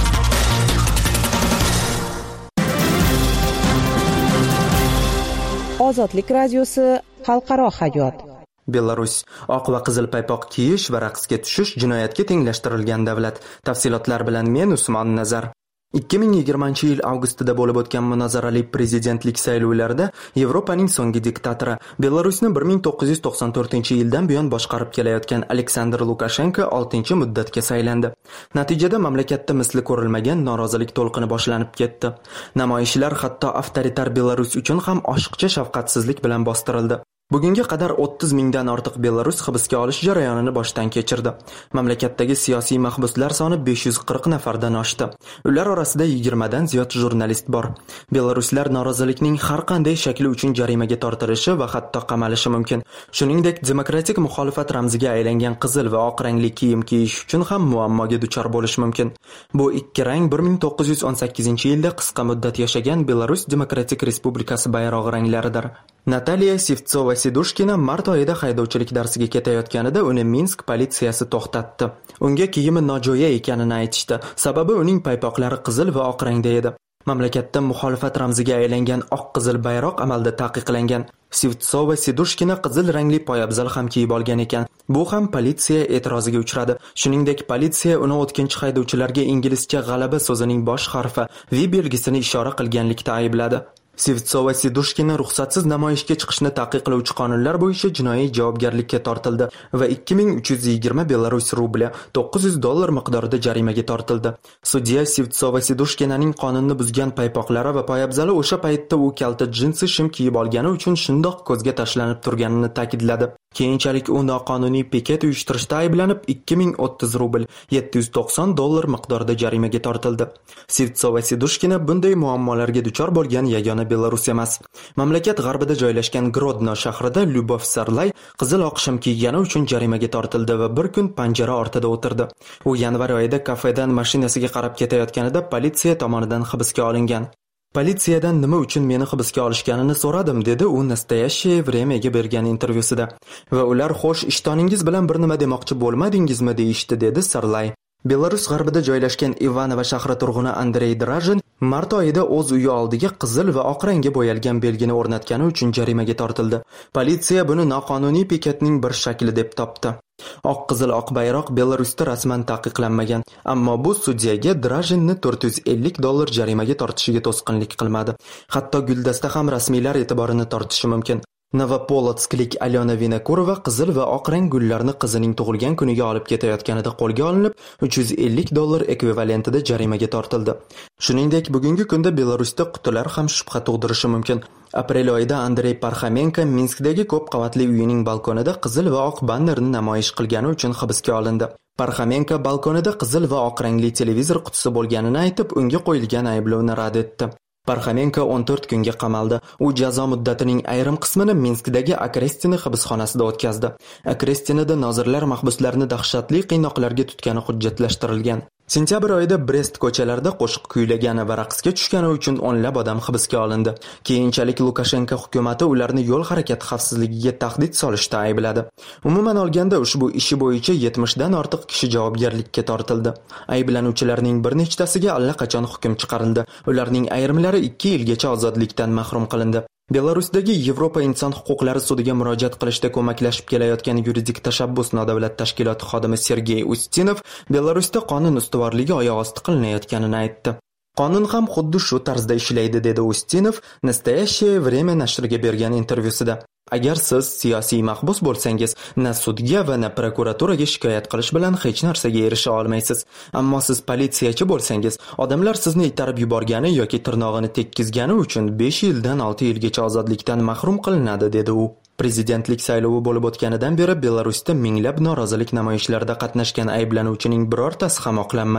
Speaker 10: Ozodlik radiosi xalqaro hayot.
Speaker 11: Belarus oq va qizil paypoq kiyish va raqsga tushish jinoyatga tenglashtirilgan davlat. Tafsilotlar bilan men Usmon Nazar. ikki ming yigirmanchi yil avgustida bo'lib o'tgan munozarali prezidentlik saylovlarida Yevropaning so'nggi diktatori, Belarusni bir ming to'qqiz yuz to'qson to'rtinchi yildan buyon boshqarib kelayotgan Aleksandr Lukashenko oltinchi muddatga saylandi. Natijada mamlakatda misli ko'rilmagan norozilik to'lqini boshlanib ketdi. Namoyishlar hatto avtoritar Belarus uchun ham oshiqcha shafqatsizlik bilan bostirildi. Bugunga qadar o'ttiz mingdan ortiq Belarus hibsga olish jarayonini boshdan kechirdi. Mamlakatdagi siyosiy mahbuslar soni besh yuz qirq nafardan oshdi. Ular orasida yigirmadan ziyod jurnalist bor. Belaruslar norozilikning har qanday shakli uchun jarimaga tortilishi va hatto qamalishi mumkin. Shuningdek, demokratik muxolifat ramziga aylangan qizil va oq rangli kiyim kiyish uchun ham muammoga duchor bo'lish mumkin. Bu ikki rang bir ming to'qqiz yuz o'n sakkizinchi yilda qisqa muddat yashagan Belarus Demokratik Respublikasi bayrog'i ranglaridir. Nataliya Sivtsova Sidushkina mart oyida haydovchilik darsiga ketayotganida uni Minsk politsiyasi to'xtatdi. Unga kiyimi nojo'ya ekanini aytishdi, sababi uning paypoqlari qizil va oq rangda edi. Mamlakatda muxolifat ramziga aylangan oq-qizil bayroq amalda taqiqlangan. Sivtsova Sidushkina qizil rangli poyabzal ham kiyib olgan ekan. Bu ham politsiya e'tiroziga uchradi. Shuningdek, politsiya uni o'tkinchi haydovchilarga inglizcha g'alaba so'zining bosh harfi V belgisini ishora qilganlikda aybladi. Sivtsova Sidushkina ruxsatsiz namoyishga chiqishni taqiqlovchi qonunlar bo'yicha jinoiy javobgarlikka tortildi va ikki ming uch yuz yigirma Belarus rubli to'qqiz yuz dollar miqdorida jarimaga tortildi. Sudya Sivtsova Sidushkinaning qonunni buzgan paypoqlari va poyabzali o'sha paytda u kalta jinsi shim kiyib olgani uchun shundoq ko'zga tashlanib turganini ta'kidladi. Keyinchalik u noqonuniy piket uyushtirishda ayblanib ikki ming o'ttiz rubl yetti yuz to'qson dollar miqdorida jarimaga tortildi. Sivtsova Sidushkina bunday muammolarga duchor bo'lgan yagona Belarus emas. Mamlakat g'arbida joylashgan Grodno shahrida Lyubov Sarlay qizil oq shim kiygani uchun jarimaga tortildi va bir kun panjara ortida o'tirdi. U yanvar oyida kafedan mashinasiga qarab ketayotganida politsiya tomonidan hibsga olingan. Politsiyadan nima uchun meni hibsga olishganini so'radim, dedi u Nastoyashye Vremyaga bergan intervyusida. Va ular xo'sh, ishtoningiz bilan bir nima demoqchi bo'lmadingizmi deyishdi, dedi Sarlay. Belarus g'arbida joylashgan Ivanovo shahri turg'uni Andrey Drajin mart oyida o'z uyi oldiga qizil va oq rangga bo'yalgan belgini o'rnatgani uchun jarimaga tortildi. Politsiya buni noqonuniy piketning bir shakli deb topdi. Oq qizil oq bayroq Belarusda rasman taqiqlanmagan, ammo bu sudyaga Drajinni to'rt yuz ellik dollar jarimaga tortishiga to'sqinlik qilmadi. Hatto guldasta ham rasmiylar e'tiborini tortishi mumkin. Novopolotsklik Alyona Vinokurova qizil va oq rang gullarni qizining tug'ilgan kuniga olib ketayotganida qo'lga olinib, uch yuz ellik dollar ekvivalentida jarimaga tortildi. Shuningdek, bugungi kunda Belarusda qutilar ham shubha tug'dirishi mumkin. Aprel oyida Andrey Parxamenko Minskdagi ko'p qavatli uyining balkonida qizil va oq bannerni namoyish qilgani uchun hibsga olindi. Parxamenko balkonida qizil va oq rangli televizor qutisi bo'lganini aytib, unga qo'yilgan ayblovni rad etdi. Parxamenko o'n to'rt kunga qamaldi. U jazo muddatining ayrim qismini Minskdagi Akrestino hibsxonasida o'tkazdi. Akrestinada nozirlar mahbuslarni dahshatli qiynoqlarga tutgani hujjatlashtirilgan. Sentyabr oyida Brest ko'chalarida qo'shiq kuylagani va raqsga tushgani uchun o'nlab odam hibsga olindi. Keyinchalik Lukashenko hukumatı ularni yo'l harakati xavfsizligiga tahdid solishda aybladi. Umuman olganda ushbu ishi bo'yicha yetmishdan ortiq kishi javobgarlikka tortildi. Ayblanuvchilarning bir nechtasiga allaqachon hukm chiqarildi. Ularning ayrimlari ikki yilgacha ozodlikdan mahrum qilindi. Belarusdagi Yevropa inson huquqlari sudiga murojaat qilishda ko'maklashib kelayotgan yuridik tashabbus nodavlat tashkiloti xodimi Sergey Ustinov Belarusda qonun ustuvorligi oyoq osti qilinayotganini aytdi. Qonun ham xuddi shu tarzda ishlaydi, dedi Ustinov Nastoyashye Vremya nashriga bergan intervyusida. Agar siz siyosiy mahbus bo'lsangiz, na sudga va na prokuraturaga shikoyat qilish bilan hech narsaga erisha olmaysiz. Ammo siz politsiyachi bo'lsangiz, odamlar sizni itarib yuborgani yoki tirnog'ini tekkizgani uchun besh yildan olti yilgacha ozodlikdan mahrum qilinadi, dedi u. Prezidentlik saylovi bo'lib o'tganidan beri Belarusda minglab norozilik namoyishlarida qatnashgan ayblanuvchining birortasi ham oqlanmadi.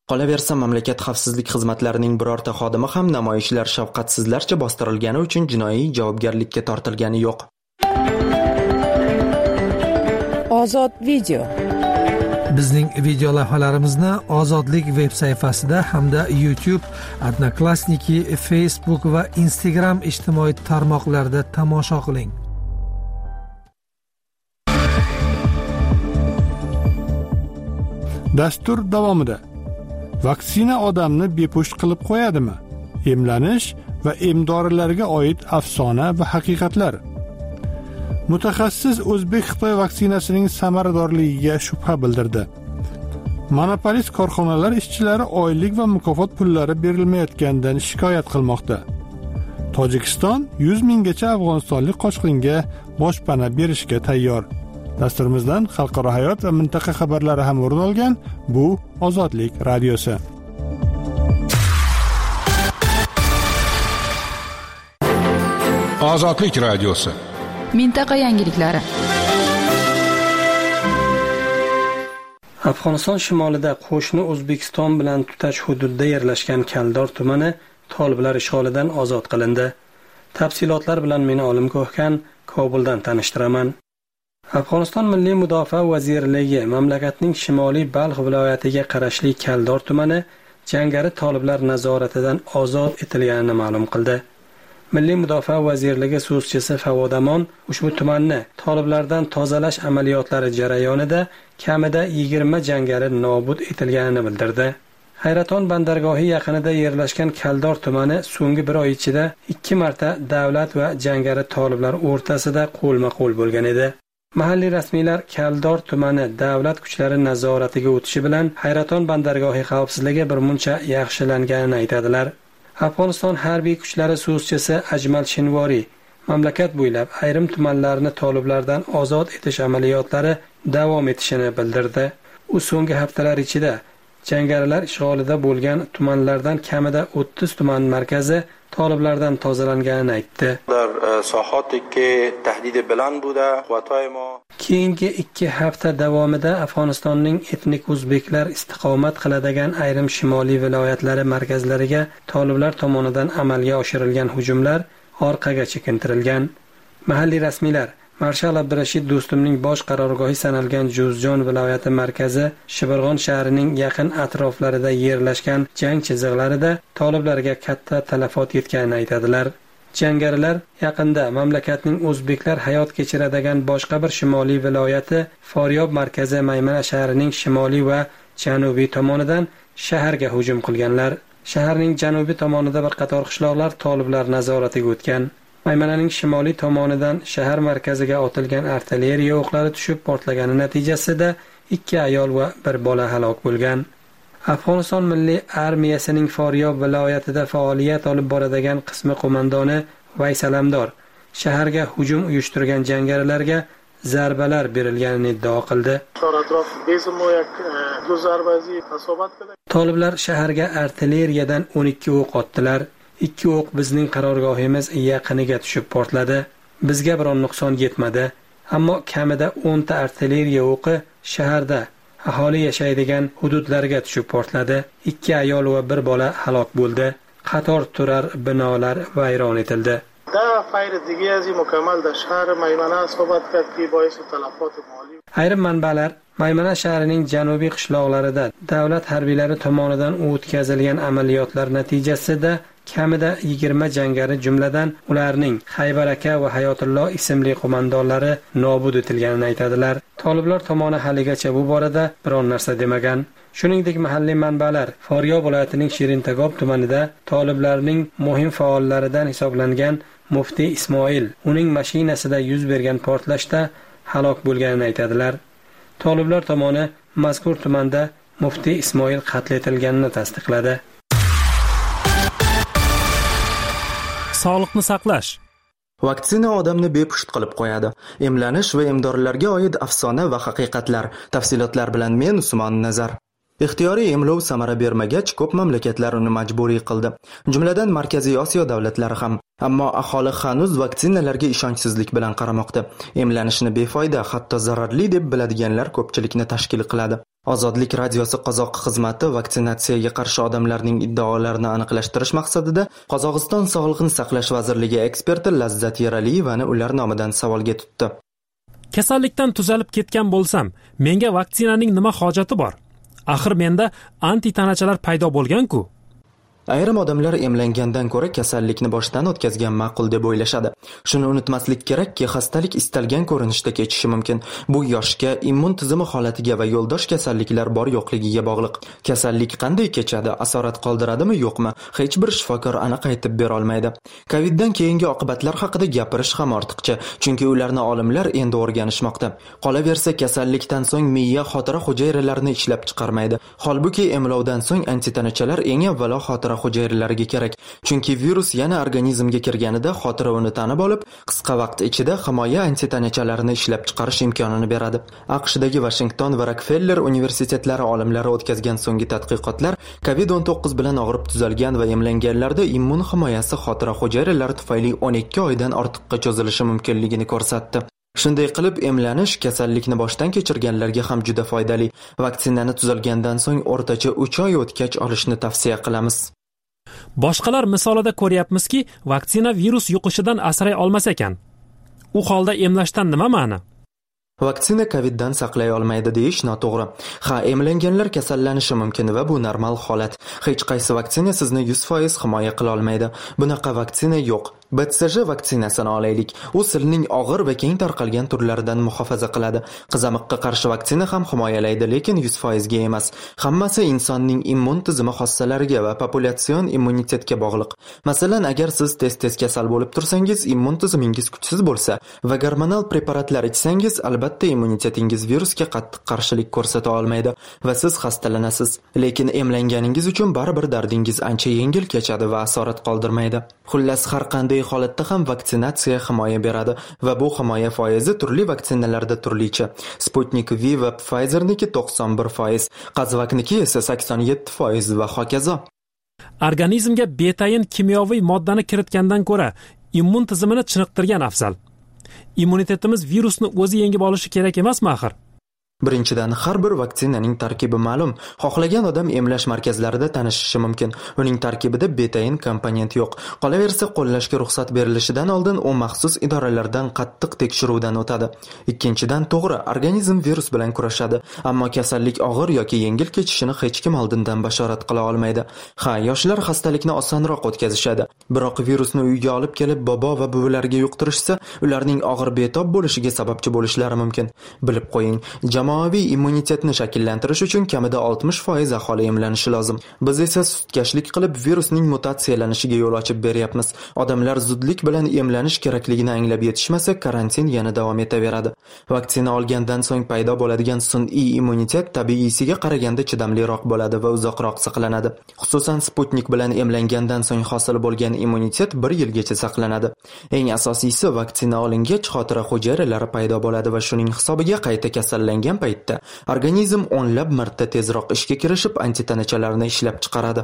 Speaker 11: Qolaversa, mamlakat xavfsizlik xizmatlarining birorta xodimi ham namoyishlar shafqatsizlarcha bostirilgani uchun jinoiy javobgarlikka tortilgani yo'q.
Speaker 10: Ozod video.
Speaker 12: Bizning video lavhalarimizni Ozodlik veb sayfasida hamda YouTube, Odnoklassniki, Facebook va Instagram ijtimoiy tarmoqlarida tomosha qiling.
Speaker 1: Dastur davomida vaksina odamni bepusht qilib qo'yadimi? Emlanish va emdorilarga oid afsona va haqiqatlar. Mutaxassis O'zbek-Xitoy vaksinasining samaradorligiga shubha bildirdi. Monopolist korxonalar ishchilari oylik va mukofot pullari berilmayotganidan shikoyat qilmoqda. Tojikiston yuz minggacha afg'onistonlik qochqinga boshpana berishga tayyor. Dasturimizdan xalqaro hayot va mintaqa xabarlari ham o'rin olgan. Bu Ozodlik radiosi.
Speaker 8: Ozodlik radiosi.
Speaker 3: Mintaqa yangiliklari.
Speaker 13: Afg'oniston shimolida qo'shni O'zbekiston bilan tutash hududda yerlashgan Kaldor tumani toliblar ishg'olidan ozod qilindi. Tafsilotlar bilan meni Olim Ko'hkan Kobuldan tanishtiraman. Afg'oniston Milliy mudofaa vazirligi mamlakatning shimoliy Balx viloyatiga qarashli Kaldor tumani jangari toliblar nazoratidan ozod etilganini ma'lum qildi. Milliy mudofaa vazirligi so'zchisi Favodamon ushbu tumanni toliblardan tozalash amaliyotlari jarayonida kamida yigirma jangari nobud etilganini bildirdi. Hayraton bandargohi yaqinida yerlashgan Kaldor tumani so'nggi bir oy ichida ikki marta davlat va jangari toliblar o'rtasida qo'lma-qo'l bo'lgan edi. Mahalliy rasmiylar Kaldor tumani davlat kuchlari nazoratiga o'tishi bilan Hayraton bandargohi xavfsizligi bir muncha yaxshilanganini aytadilar. Afg'oniston harbiy kuchlari so'zchisi Ajmal Shinvori mamlakat bo'ylab ayrim tumanlarni toliblardan ozod etish amaliyotlari davom etishini bildirdi. U so'nggi haftalar ichida jangarilar ishg'olida bo'lgan tumanlardan kamida o'ttiz tuman markazi toliblardan tozalanganini aytdi. Keyingi ikki hafta davomida Afg'onistonning etnik o'zbeklar istiqomat qiladigan ayrim shimoliy viloyatlari markazlariga toliblar tomonidan amalga oshirilgan hujumlar orqaga chekintirilgan. Mahalliy rasmiylar Marshal Abdurashid Do'stumning bosh qarorgohi sanalgan Juzjon viloyati markazi Shibirg'on shahrining yaqin atroflarida yerlashgan jang chiziqlarida toliblarga katta talafot yetganini aytadilar. Jangarilar yaqinda mamlakatning o'zbeklar hayot kechiradigan boshqa bir shimoliy viloyati Foryob markazi Maymana shahrining shimoliy va janubiy tomonidan shaharga hujum qilganlar. Shaharning janubiy tomonida bir qator qishloqlar toliblar nazoratiga o'tgan. Maymananing shimoliy tomonidan shahar markaziga otilgan artilleriya o'qlari tushib portlagani natijasida ikki ayol va bir bola halok bo'lgan. Afg'oniston Milliy armiyasining Foryob viloyatida faoliyat olib boradigan qismi qo'mondoni Vaysal Amdor shaharga hujum uyushtirgan jangarilarga zarbalar berilganini iddao qildi. Toliblar shaharga artilleriyadan o'n ikki o'q otdilar. Ikki o'q bizning qarorgohimiz yaqiniga tushib portladi. Bizga biron nuqson yetmadi, ammo kamida o'n ta artilleriya o'qi shaharda aholi yashaydigan hududlarga tushib portladi. Ikki ayol va bir bola halok bo'ldi. Qator turar binolar vayron etildi. Ayrim manbalar Maymana shahrining janubiy qishloqlarida davlat harbiylari tomonidan o'tkazilgan amaliyotlar natijasida kamida yigirma jangari jumladan ularning Xaybar aka va Hayotullo ismli qo'mondonlari nobud etilganini aytadilar. Toliblar tomoni haligacha bu borada biron narsa demagan. Shuningdek, mahalliy manbalar Foryob viloyatining Shirintagob tumanida toliblarning muhim faollaridan hisoblangan Muftiy Ismoil uning mashinasida yuz bergan portlashda halok bo'lganini aytadilar. Toliblar tomoni mazkur tumanda Muftiy Ismoil qatl etilganini tasdiqladi.
Speaker 14: Sog'liqni saqlash.
Speaker 11: Vaksina odamni bepusht qilib qo'yadi. Emlanish va emdorilarga oid afsona va haqiqatlar. Tafsilotlar bilan men Usmon Nazar. Ixtiyoriy emlov samara bermagach, ko'p mamlakatlar uni majburiy qildi. Jumladan Markaziy Osiyo davlatlari ham. Ammo aholi hanuz vaksinalarga ishonchsizlik bilan qaramoqda. Emlanishni befoyda, hatto zararli deb biladiganlar ko'pchilikni tashkil qiladi. Ozodlik radiosi qozoq xizmati vaksinatsiyaga qarshi odamlarning iddaolarini aniqlashtirish maqsadida Qozog'iston Sog'liqni saqlash vazirligi eksperti Lazzat Yeraliyevani ular nomidan savolga tutdi.
Speaker 14: Kasallikdan tuzalib ketgan bo'lsam, menga vaksinaning nima hojati bor? Axir menda antitanachalar paydo bo'lgan-ku.
Speaker 11: Ayrim odamlar emlangandan ko'ra kasallikni boshdan o'tkazgan ma'qul deb o'ylashadi. Shuni unutmaslik kerakki, xastalik istalgan ko'rinishda kechishi mumkin. Bu yoshga, immun tizimi holatiga va yo'ldosh kasalliklar bor yo'qligiga bog'liq. Kasallik qanday kechadi, asorat qoldiradimi, yo'qmi? Hech bir shifokor aniq aytib bera olmaydi. Coviddan keyingi oqibatlar haqida gapirish ham ortiqcha, chunki ularni olimlar endi o'rganishmoqda. Qolaversa, kasallikdan so'ng miya xotira hujayralarini ishlab chiqarmaydi. Holbuki emlovdan so'ng antitanachalar eng avvalo xotira hujayralariga kerak, chunki virus yana organizmga kirganida xotira uni tanib olib, qisqa vaqt ichida himoya antitanachalarini ishlab chiqarish imkonini beradi. AQShdagi Washington va Rockefeller universitetlari olimlari o'tkazgan so'nggi tadqiqotlar kovid o'n to'qqiz bilan og'rib tuzalgan va emlanganlarda immun himoyasi xotira hujayralari tufayli o'n ikki oydan ortiqqa cho'zilishi mumkinligini ko'rsatdi. Shunday qilib, emlanish kasallikni boshdan kechirganlarga ham juda foydali. Vaksinani tuzalgandan so'ng o'rtacha uch oy o'tgach olishni tavsiya qilamiz.
Speaker 14: Boshqalar misolida ko'ryapmizki, vaksina virus yuqishidan asray olmas ekan. U holda emlashdan nima ma'ni?
Speaker 11: Vaksina Coviddan saqlay olmaydi deyish noto'g'ri. Ha, emlanganlar kasallanishi mumkin va bu normal holat. Hech qaysi vaksina sizni yuz foiz himoya qila olmaydi. Bunaqa vaksina yo'q. B C J vaksinasini olaylik. U silning og'ir va keng tarqalgan turlaridan muhofaza qiladi. Qizamiqqa qarshi vaksina ham himoyalaydi, lekin yuz foiz ga emas. Hammasi insonning immun tizimi xossalariga va populятsion immunitetga bog'liq. Masalan, agar siz tez-tez kasal bo'lib tursangiz, immun tizimingiz kuchsiz bo'lsa va gormonal preparatlar ichsangiz, albatta immunitetingiz virusga qattiq qarshilik ko'rsata olmaydi va siz xastalanasiz. Lekin emlanganingiz uchun baribir dardingiz ancha yengil kechadi va asorat qoldirmaydi. Xullas, har qanday holatda ham vaksinatsiya himoya beradi va bu himoya foizi turli vaksinalarda turlicha. Sputnik V va Pfizerniki to'qson bir foiz, Qazvakniki esa sakson yetti foiz va hokazo.
Speaker 14: Organizmga betayin kimyoviy moddani kiritgandan ko'ra immun tizimini chiniqtirgan afzal. Immunitetimiz virusni o'zi yengib olishi kerak emasmi axir?
Speaker 11: Birinchidan, har bir vaksinaning tarkibi ma'lum. Xohlagan odam emlash markazlarida tanishishi mumkin. Uning tarkibida betayin komponent yo'q. Qolaversa, qo'llashga ruxsat berilishidan oldin u maxsus idoralardan qattiq tekshiruvdan o'tadi. Ikkinchidan, to'g'ri, organizm virus bilan kurashadi, ammo kasallik og'ir yoki yengil kechishini hech kim oldindan bashorat qila olmaydi. Ha, yoshlar xastalikni osonroq o'tkazishadi, biroq virusni uyga olib kelib bobo va buvilarga yuqtirishsa, ularning og'ir betob bo'lishiga sababchi bo'lishlari mumkin. Bilib qo'ying, jamoaviy immunitetni shakllantirish uchun kamida oltmish foiz aholi emlanishi lozim. Biz esa sutkashlik qilib virusning mutatsiyalanishiga yo'l ochib beryapmiz. Odamlar zudlik bilan emlanish kerakligini anglab yetishmasa, karantin yana davom etaveradi. Vaksina olgandan so'ng paydo bo'ladigan sun'iy immunitet tabiiysiga qaraganda chidamliroq bo'ladi va uzoqroq saqlanadi. Xususan, Sputnik bilan emlangandan so'ng hosil bo'lgan immunitet bir yilgacha saqlanadi. Eng asosiysi, vaksina olingach xotira hujayralari paydo bo'ladi va shuning hisobiga qayta kasallangan paytda organizm o'nlab marta tezroq ishga kirishib antitanachalarni ishlab chiqaradi.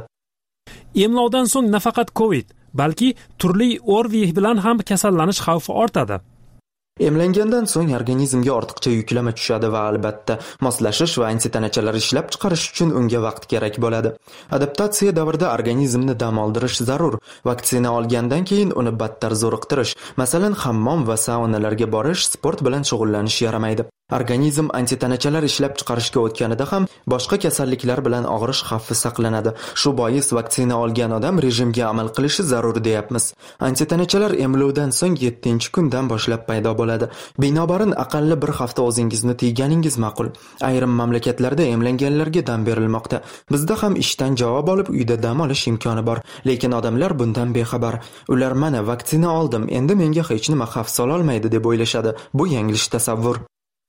Speaker 14: Emlovdan so'ng nafaqat Covid, balki turli O R V bilan ham kasallanish xavfi ortadi.
Speaker 11: Emlangandan so'ng organizmga ortiqcha yuklama tushadi va albatta moslashish va antitanachalar ishlab chiqarish uchun unga vaqt kerak bo'ladi. Adaptatsiya davrida organizmni dam oldirish zarur. Vaksina olgandan keyin uni battar zo'riqtirish, masalan, hammom va saunalarga borish, sport bilan shug'ullanish yaramaydi. Organizm antitanachalar ishlab chiqarishga o'tganida ham boshqa kasalliklar bilan og'rish xavfi saqlanadi. Shu bois vaksina olgan odam rejimga amal qilishi zarur deyapmiz. Antitanachalar emlovdan so'ng yettinchi kundan boshlab paydo bo'ladi. Binobarin aqalli bir hafta o'zingizni tiyganingiz ma'qul. Ayrim mamlakatlarda emlanganlarga dam berilmoqda. Bizda ham ishdan javob olib uyda dam olish imkoni bor, lekin odamlar bundan bexabar. Ular mana vaksina oldim, endi menga hech nima xavf sola olmaydi deb o'ylashadi. Bu yanglish tasavvur.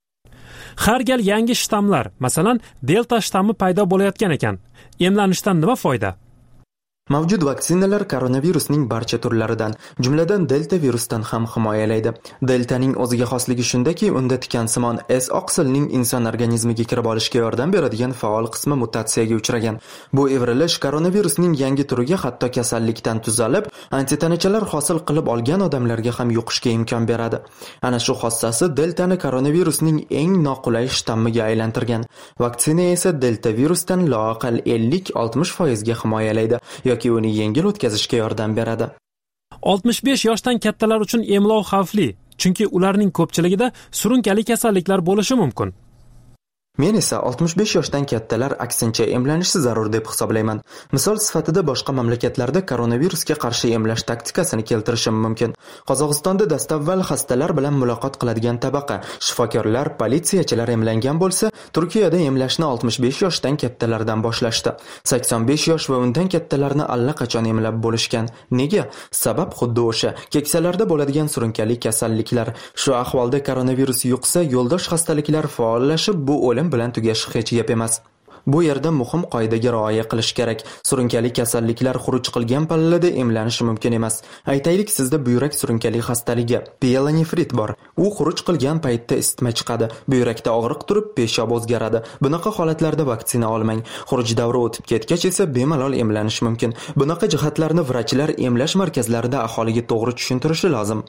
Speaker 14: Har gal yangi shtammlar, masalan, delta shtammi paydo bo'layotgan ekan. Emlanishdan nima foyda?
Speaker 11: Mavjud vaksinalar koronavirusning barcha turlaridan, jumladan delta virusdan ham himoyalaydi. Deltaning o'ziga xosligi shundaki, unda tikansimon S oqsilning inson organizmiga kirib olishga yordam beradigan faol qismi mutatsiyaga uchragan. Bu evrilish koronavirusning yangi turiga, hatto kasallikdan tuzalib, antitanachalar hosil qilib olgan odamlarga ham yuqishga imkon beradi. Ana shu xossasi deltani koronavirusning eng noqulay shtammiga aylantirgan. Vaksina esa delta virusdan loaqal ellik oltmish foiz ga himoyalaydi yoki uni yengil o'tkazishga yordam beradi.
Speaker 14: oltmish besh yoshdan kattalar uchun emlov xavfli, chunki ularning ko'pchiligida surunkali kasalliklar bo'lishi mumkin.
Speaker 11: Men esa oltmish besh yoshdan kattalar aksincha emlanishi zarur deb hisoblayman. Misol sifatida boshqa mamlakatlarda koronavirusga qarshi emlash taktikasini keltirishim mumkin. Qozog'istonda dastavval xastalar bilan muloqot qiladigan tabaqa, shifokorlar, politsiyachilar emlangan bo'lsa, Turkiyada emlashni oltmish besh yoshdan kattalardan boshlashdi. sakson besh yosh va undan kattalarni allaqachon emlab bo'lishgan. Nega? Sabab xuddi o'sha, keksalarda bo'ladigan surunkali kasalliklar. Shu ahvolda koronavirus yuqsa, yo'ldosh xastaliklar faollashib, bu o'lim bilan tugashi hech gap emas. Bu yerda muhim qoidaga rioya qilish kerak. Surunkali kasalliklar xuruj qilgan pallada emlanish mumkin emas. Aytaylik, sizda buyrak surunkali xastaligi, pielonefrit bor. U xuruj qilgan paytda isitma chiqadi, buyrakda og'riq turib, peshob o'zgaradi. Bunaqa holatlarda vaksina olmang. Xuruj davri o'tib ketgach esa bemalol emlanish mumkin. Bunaqa jihatlarni vrachlar emlash markazlarida aholiga to'g'ri tushuntirishi lozim.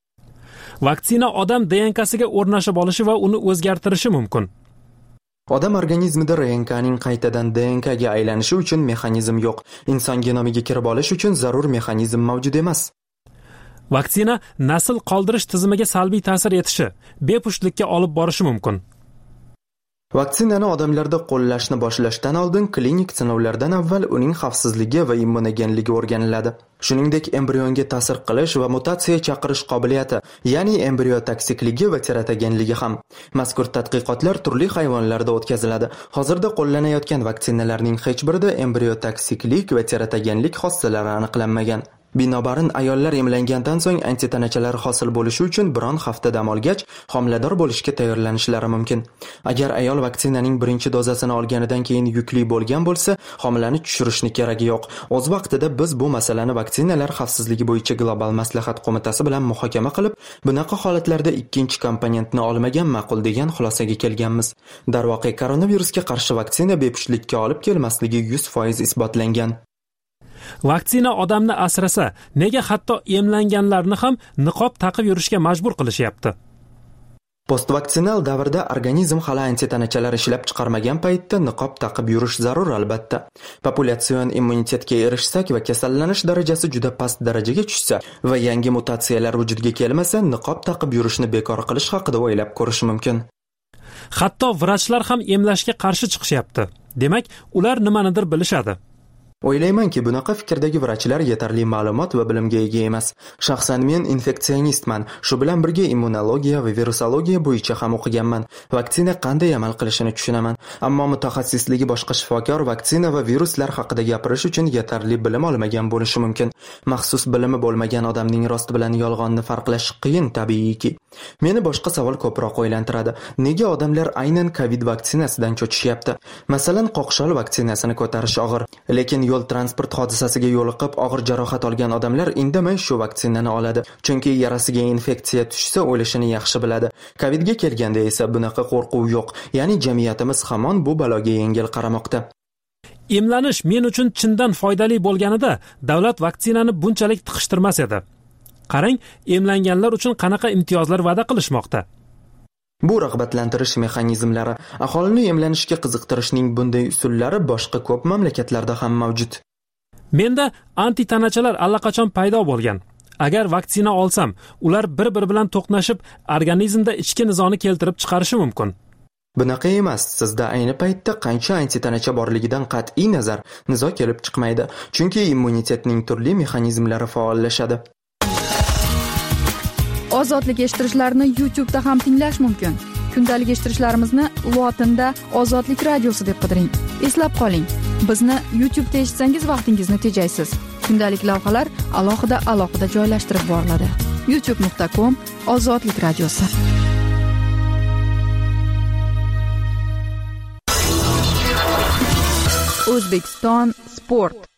Speaker 14: Vaksina odam D N Kasiga o'rnashib olishi va uni o'zgartirishi mumkin.
Speaker 11: Odam organizmida R N Kning qaytadan D N K ga aylanishi uchun mexanizm yo'q. Inson genomiga kirib olish uchun zarur mexanizm mavjud emas.
Speaker 14: Vaksina nasl qoldirish tizimiga salbiy ta'sir etishi, bepushtlikka olib borishi mumkin.
Speaker 11: Vaksinani odamlarda qo'llashni boshlashdan oldin klinik sinovlardan avval uning xavfsizligi va immunogenligi o'rganiladi. Shuningdek, embrionga ta'sir qilish va mutatsiya chaqirish qobiliyati, ya'ni embriyo toksikligi va teratogenligi ham. Mazkur tadqiqotlar turli hayvonlarda o'tkaziladi. Hozirda qo'llanayotgan vaksinalarning hech birida embriyo toksiklik va teratogenlik xossalari aniqlanmagan. Binobarin, ayollar emlangandan so'ng antitanachalar hosil bo'lishi uchun biron hafta dam olgach, homilador bo'lishga tayyorlanishlari mumkin. Agar ayol vaksinaning birinchi dozasini olganidan keyin yukli bo'lgan bo'lsa, homilani tushirishni keragi yo'q. O'z vaqtida biz bu masalani vaksinalar xavfsizligi bo'yicha global maslahat qo'mitasi bilan muhokama qilib, bunaqa holatlarda ikkinchi komponentni olmagan ma'qul degan xulosaga kelganmiz. Darvoqe, koronavirusga qarshi vaksina bepushtlikka olib kelmasligi yuz foiz isbotlangan.
Speaker 14: Vaksina odamni asrasa, nega hatto emlanganlarni ham niqob taqib yurishga majbur qilishyapti?
Speaker 11: Postvaksinal davrda organizm hali antitanachalar ishlab chiqarmagan paytda niqob taqib yurish zarur albatta. Populyatsion immunitetga erishsak va kasallanish darajasi juda past darajaga tushsa va yangi mutatsiyalar vujudga kelmasa, niqob taqib yurishni bekor qilish haqida o'ylab ko'rish mumkin.
Speaker 14: Hatto vrachlar ham emlashga qarshi chiqishyapti. Demak, ular nimanidir bilishadi.
Speaker 11: O'ylaymanki, bunaqa fikrdagi vrachlar yetarli ma'lumot va bilimga ega emas. Shaxsan men infeksionistman. Shu bilan birga immunologiya va virusologiya bo'yicha ham o'qiganman. Vaksina qanday amal qilishini tushunaman. Ammo mutaxassisligi boshqa shifokor vaksina va viruslar haqida gapirish uchun yetarli bilim olmagan bo'lishi mumkin. Maxsus bilimi bo'lmagan odamning rost bilan yolg'onni farqlash qiyin tabiiyki. Meni boshqa savol ko'proq o'ylantiradi. Nega odamlar aynan COVID vaksinasidan cho'chishyapti? Masalan, qoqshol vaksinasini ko'tarish og'ir, lekin yo'l transport hodisasiga yo'liqib og'ir jarohat olgan odamlar indamay shu vaksinani oladi. Chunki yarasiga infeksiya tushsa o'lishini yaxshi biladi. COVIDga kelganda esa bunaqa qo'rquv yo'q. Ya'ni jamiyatimiz hamon bu baloga yengil qaramoqda.
Speaker 14: Emlanish men uchun chindan foydali bo'lganida, davlat vaksinani bunchalik tiqishtirmas edi. Qarang, emlanganlar uchun qanaqa imtiyozlar va'da qilishmoqda.
Speaker 11: Bu rag'batlantirish mexanizmlari, aholini emlanishga qiziqtirishning bunday usullari boshqa ko'p mamlakatlarda ham mavjud.
Speaker 14: Menda antitanachalar allaqachon paydo bo'lgan. Agar vaksina olsam, ular bir-biri bilan to'qnashib, organizmda ichki nizoni keltirib chiqarishi mumkin.
Speaker 11: Bunaqa emas. Sizda ayni paytda qancha antitanacha borligidan qat'iy nazar nizo kelib chiqmaydi, chunki immunitetning turli mexanizmlari faollashadi.
Speaker 3: Ozodlik eshittirishlarni YouTube da ham tinglash mumkin. Kundalik eshittirishlarimizni lotinda Ozodlik radiosi deb qidiring. Eslab qoling, bizni YouTube da eshitsangiz vaqtingizni tejaysiz. Kundalik lavhalar alohida alohida joylashtirib boriladi. youtube nuqta com Ozodlik radiosi. O'zbekiston sport.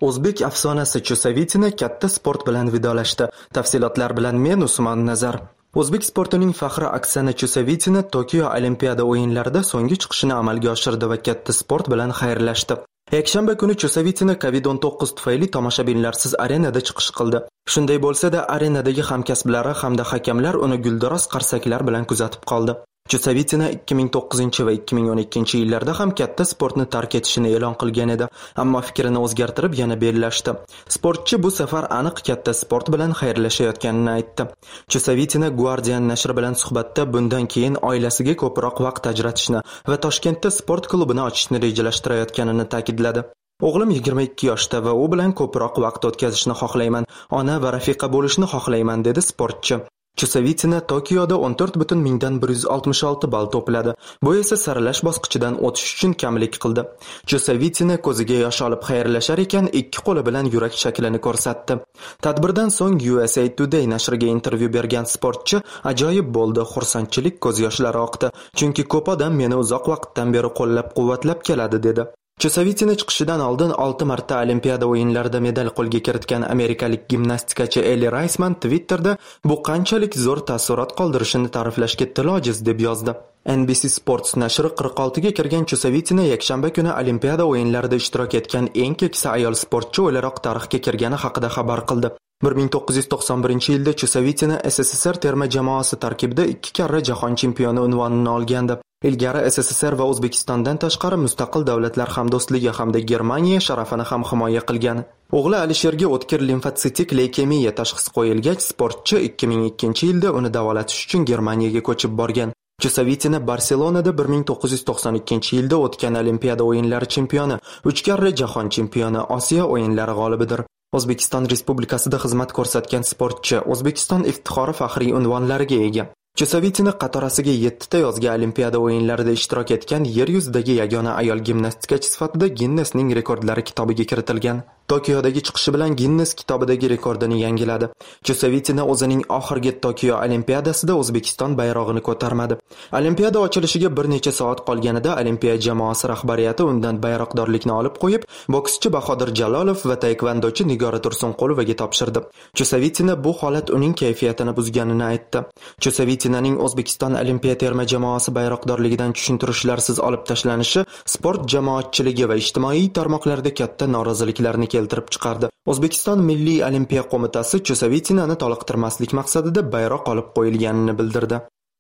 Speaker 11: O'zbek afsonasi Chusovitina katta sport bilan vidolashdi. Tafsilotlar bilan men Usmon Nazar. O'zbek sportining faxri Oksana Chusovitina Tokio Olimpiada o'yinlarida so'nggi chiqishini amalga oshirdi va katta sport bilan xayrlashdi. Yakshanba kuni Chusovitina kovid o'n to'qqiz tufayli tomoshabinlarsiz arenada chiqish qildi. Shunday bo'lsa-da, arenadagi hamkasblari hamda hakamlar uni gulduros qarsaklar bilan kuzatib qoldi. Chusovitina ikki ming to'qqizinchi va ikki ming o'n ikkinchi yillarda ham katta sportni tark etishini e'lon qilgan edi, ammo fikrini o'zgartirib yana bellashdi. Sportchi bu safar aniq katta sport bilan xayrlashayotganini aytdi. Chusovitina Guardian nashri bilan suhbatda bundan keyin oilasiga ko'proq vaqt ajratishni va Toshkentda sport klubini ochishni rejalashtirayotganini ta'kidladi. O'g'lim yigirma ikki yoshda va u bilan ko'proq vaqt o'tkazishni xohlayman, ona va rafiqa bo'lishni xohlayman, dedi sportchi. Chusovitina Tokioda o'n to'rt butun mingdan bir yuz oltmish olti ball to'pladi. Bu esa saralash bosqichidan o'tish uchun kamlik qildi. Chusovitina ko'ziga yosh olib xayrlashar ekan, ikki qo'li bilan yurak shaklini ko'rsatdi. Tadbirdan so'ng U S A Today nashriga intervyu bergan sportchi ajoyib bo'ldi, xursandchilik ko'z yoshlari oqdi, chunki ko'p odam meni uzoq vaqtdan beri qo'llab-quvvatlab keladi, dedi. Chusovitina chiqishidan oldin olti marta Olimpiada o'yinlarida medal qo'lga kiritgan amerikalik gimnastikachi Elli Raisman Twitterda bu qanchalik zo'r taassurot qoldirishini ta'riflashga til ojiz deb yozdi. N B C Sports nashri qirq oltiga kirgan Chusovitina yakshanba kuni Olimpiada o'yinlarida ishtirok etgan eng keksa ayol sportchi o'laroq tarixga kirgani haqida xabar qildi. bir ming to'qqiz yuz to'qson birinchi yilda Chusovitina S S S R terma jamoasi tarkibida ikki karra jahon chempioni unvonini olgandi. Ilgari S S S R va O'zbekistondan tashqari mustaqil davlatlar hamdo'stligi hamda Germaniya sharafini ham himoya qilgan. O'g'li Alisherga o'tkir limfatsitik leykemiya tashxisi qo'yilgach, sportchi ikki ming ikkinchi yilda uni davolatish uchun Germaniyaga ko'chib borgan. Chusovitina Barselonada bir ming to'qqiz yuz to'qson ikkinchi yilda o'tgan Olimpiada o'yinlari chempioni, uch karra jahon chempioni, Osiyo o'yinlari g'olibidir. O'zbekiston Respublikasida xizmat ko'rsatgan sportchi O'zbekiston iftixori faxriy unvonlariga ega. Chusovitina qatorasiga yetti ta yozgi Olimpiada o'yinlarida ishtirok etgan yer yuzidagi yagona ayol gimnastikachi sifatida Ginnesning rekordlari kitobiga kiritilgan. Tokiodagi chiqishi bilan Ginnes kitobidagi rekordini yangiladi. Chusovitina o'zining oxirgi Tokio Olimpiadasida O'zbekiston bayrog'ini ko'tarmadi. Olimpiada ochilishiga bir necha soat qolganida Olimpiya jamoasi rahbariyati undan bayroqdorlikni olib qo'yib, bokschi Bahodir Jalolov va taekvondochi Nigora Tursunqulovaga topshirdi. Chusovitina bu holat uning kayfiyatini buzganini aytdi. Chusovitinaning O'zbekiston Olimpiya terma jamoasi bayroqdorligidan tushuntirishlarsiz olib tashlanishi sport jamoatchiligi va ijtimoiy tarmoqlarda katta noroziliklarni keltirib chiqardi. O'zbekiston Milliy Olimpiya qo'mitasi Chusovitinani toliqtirmaslik maqsadida bayroq olib qo'yilganini bildirdi.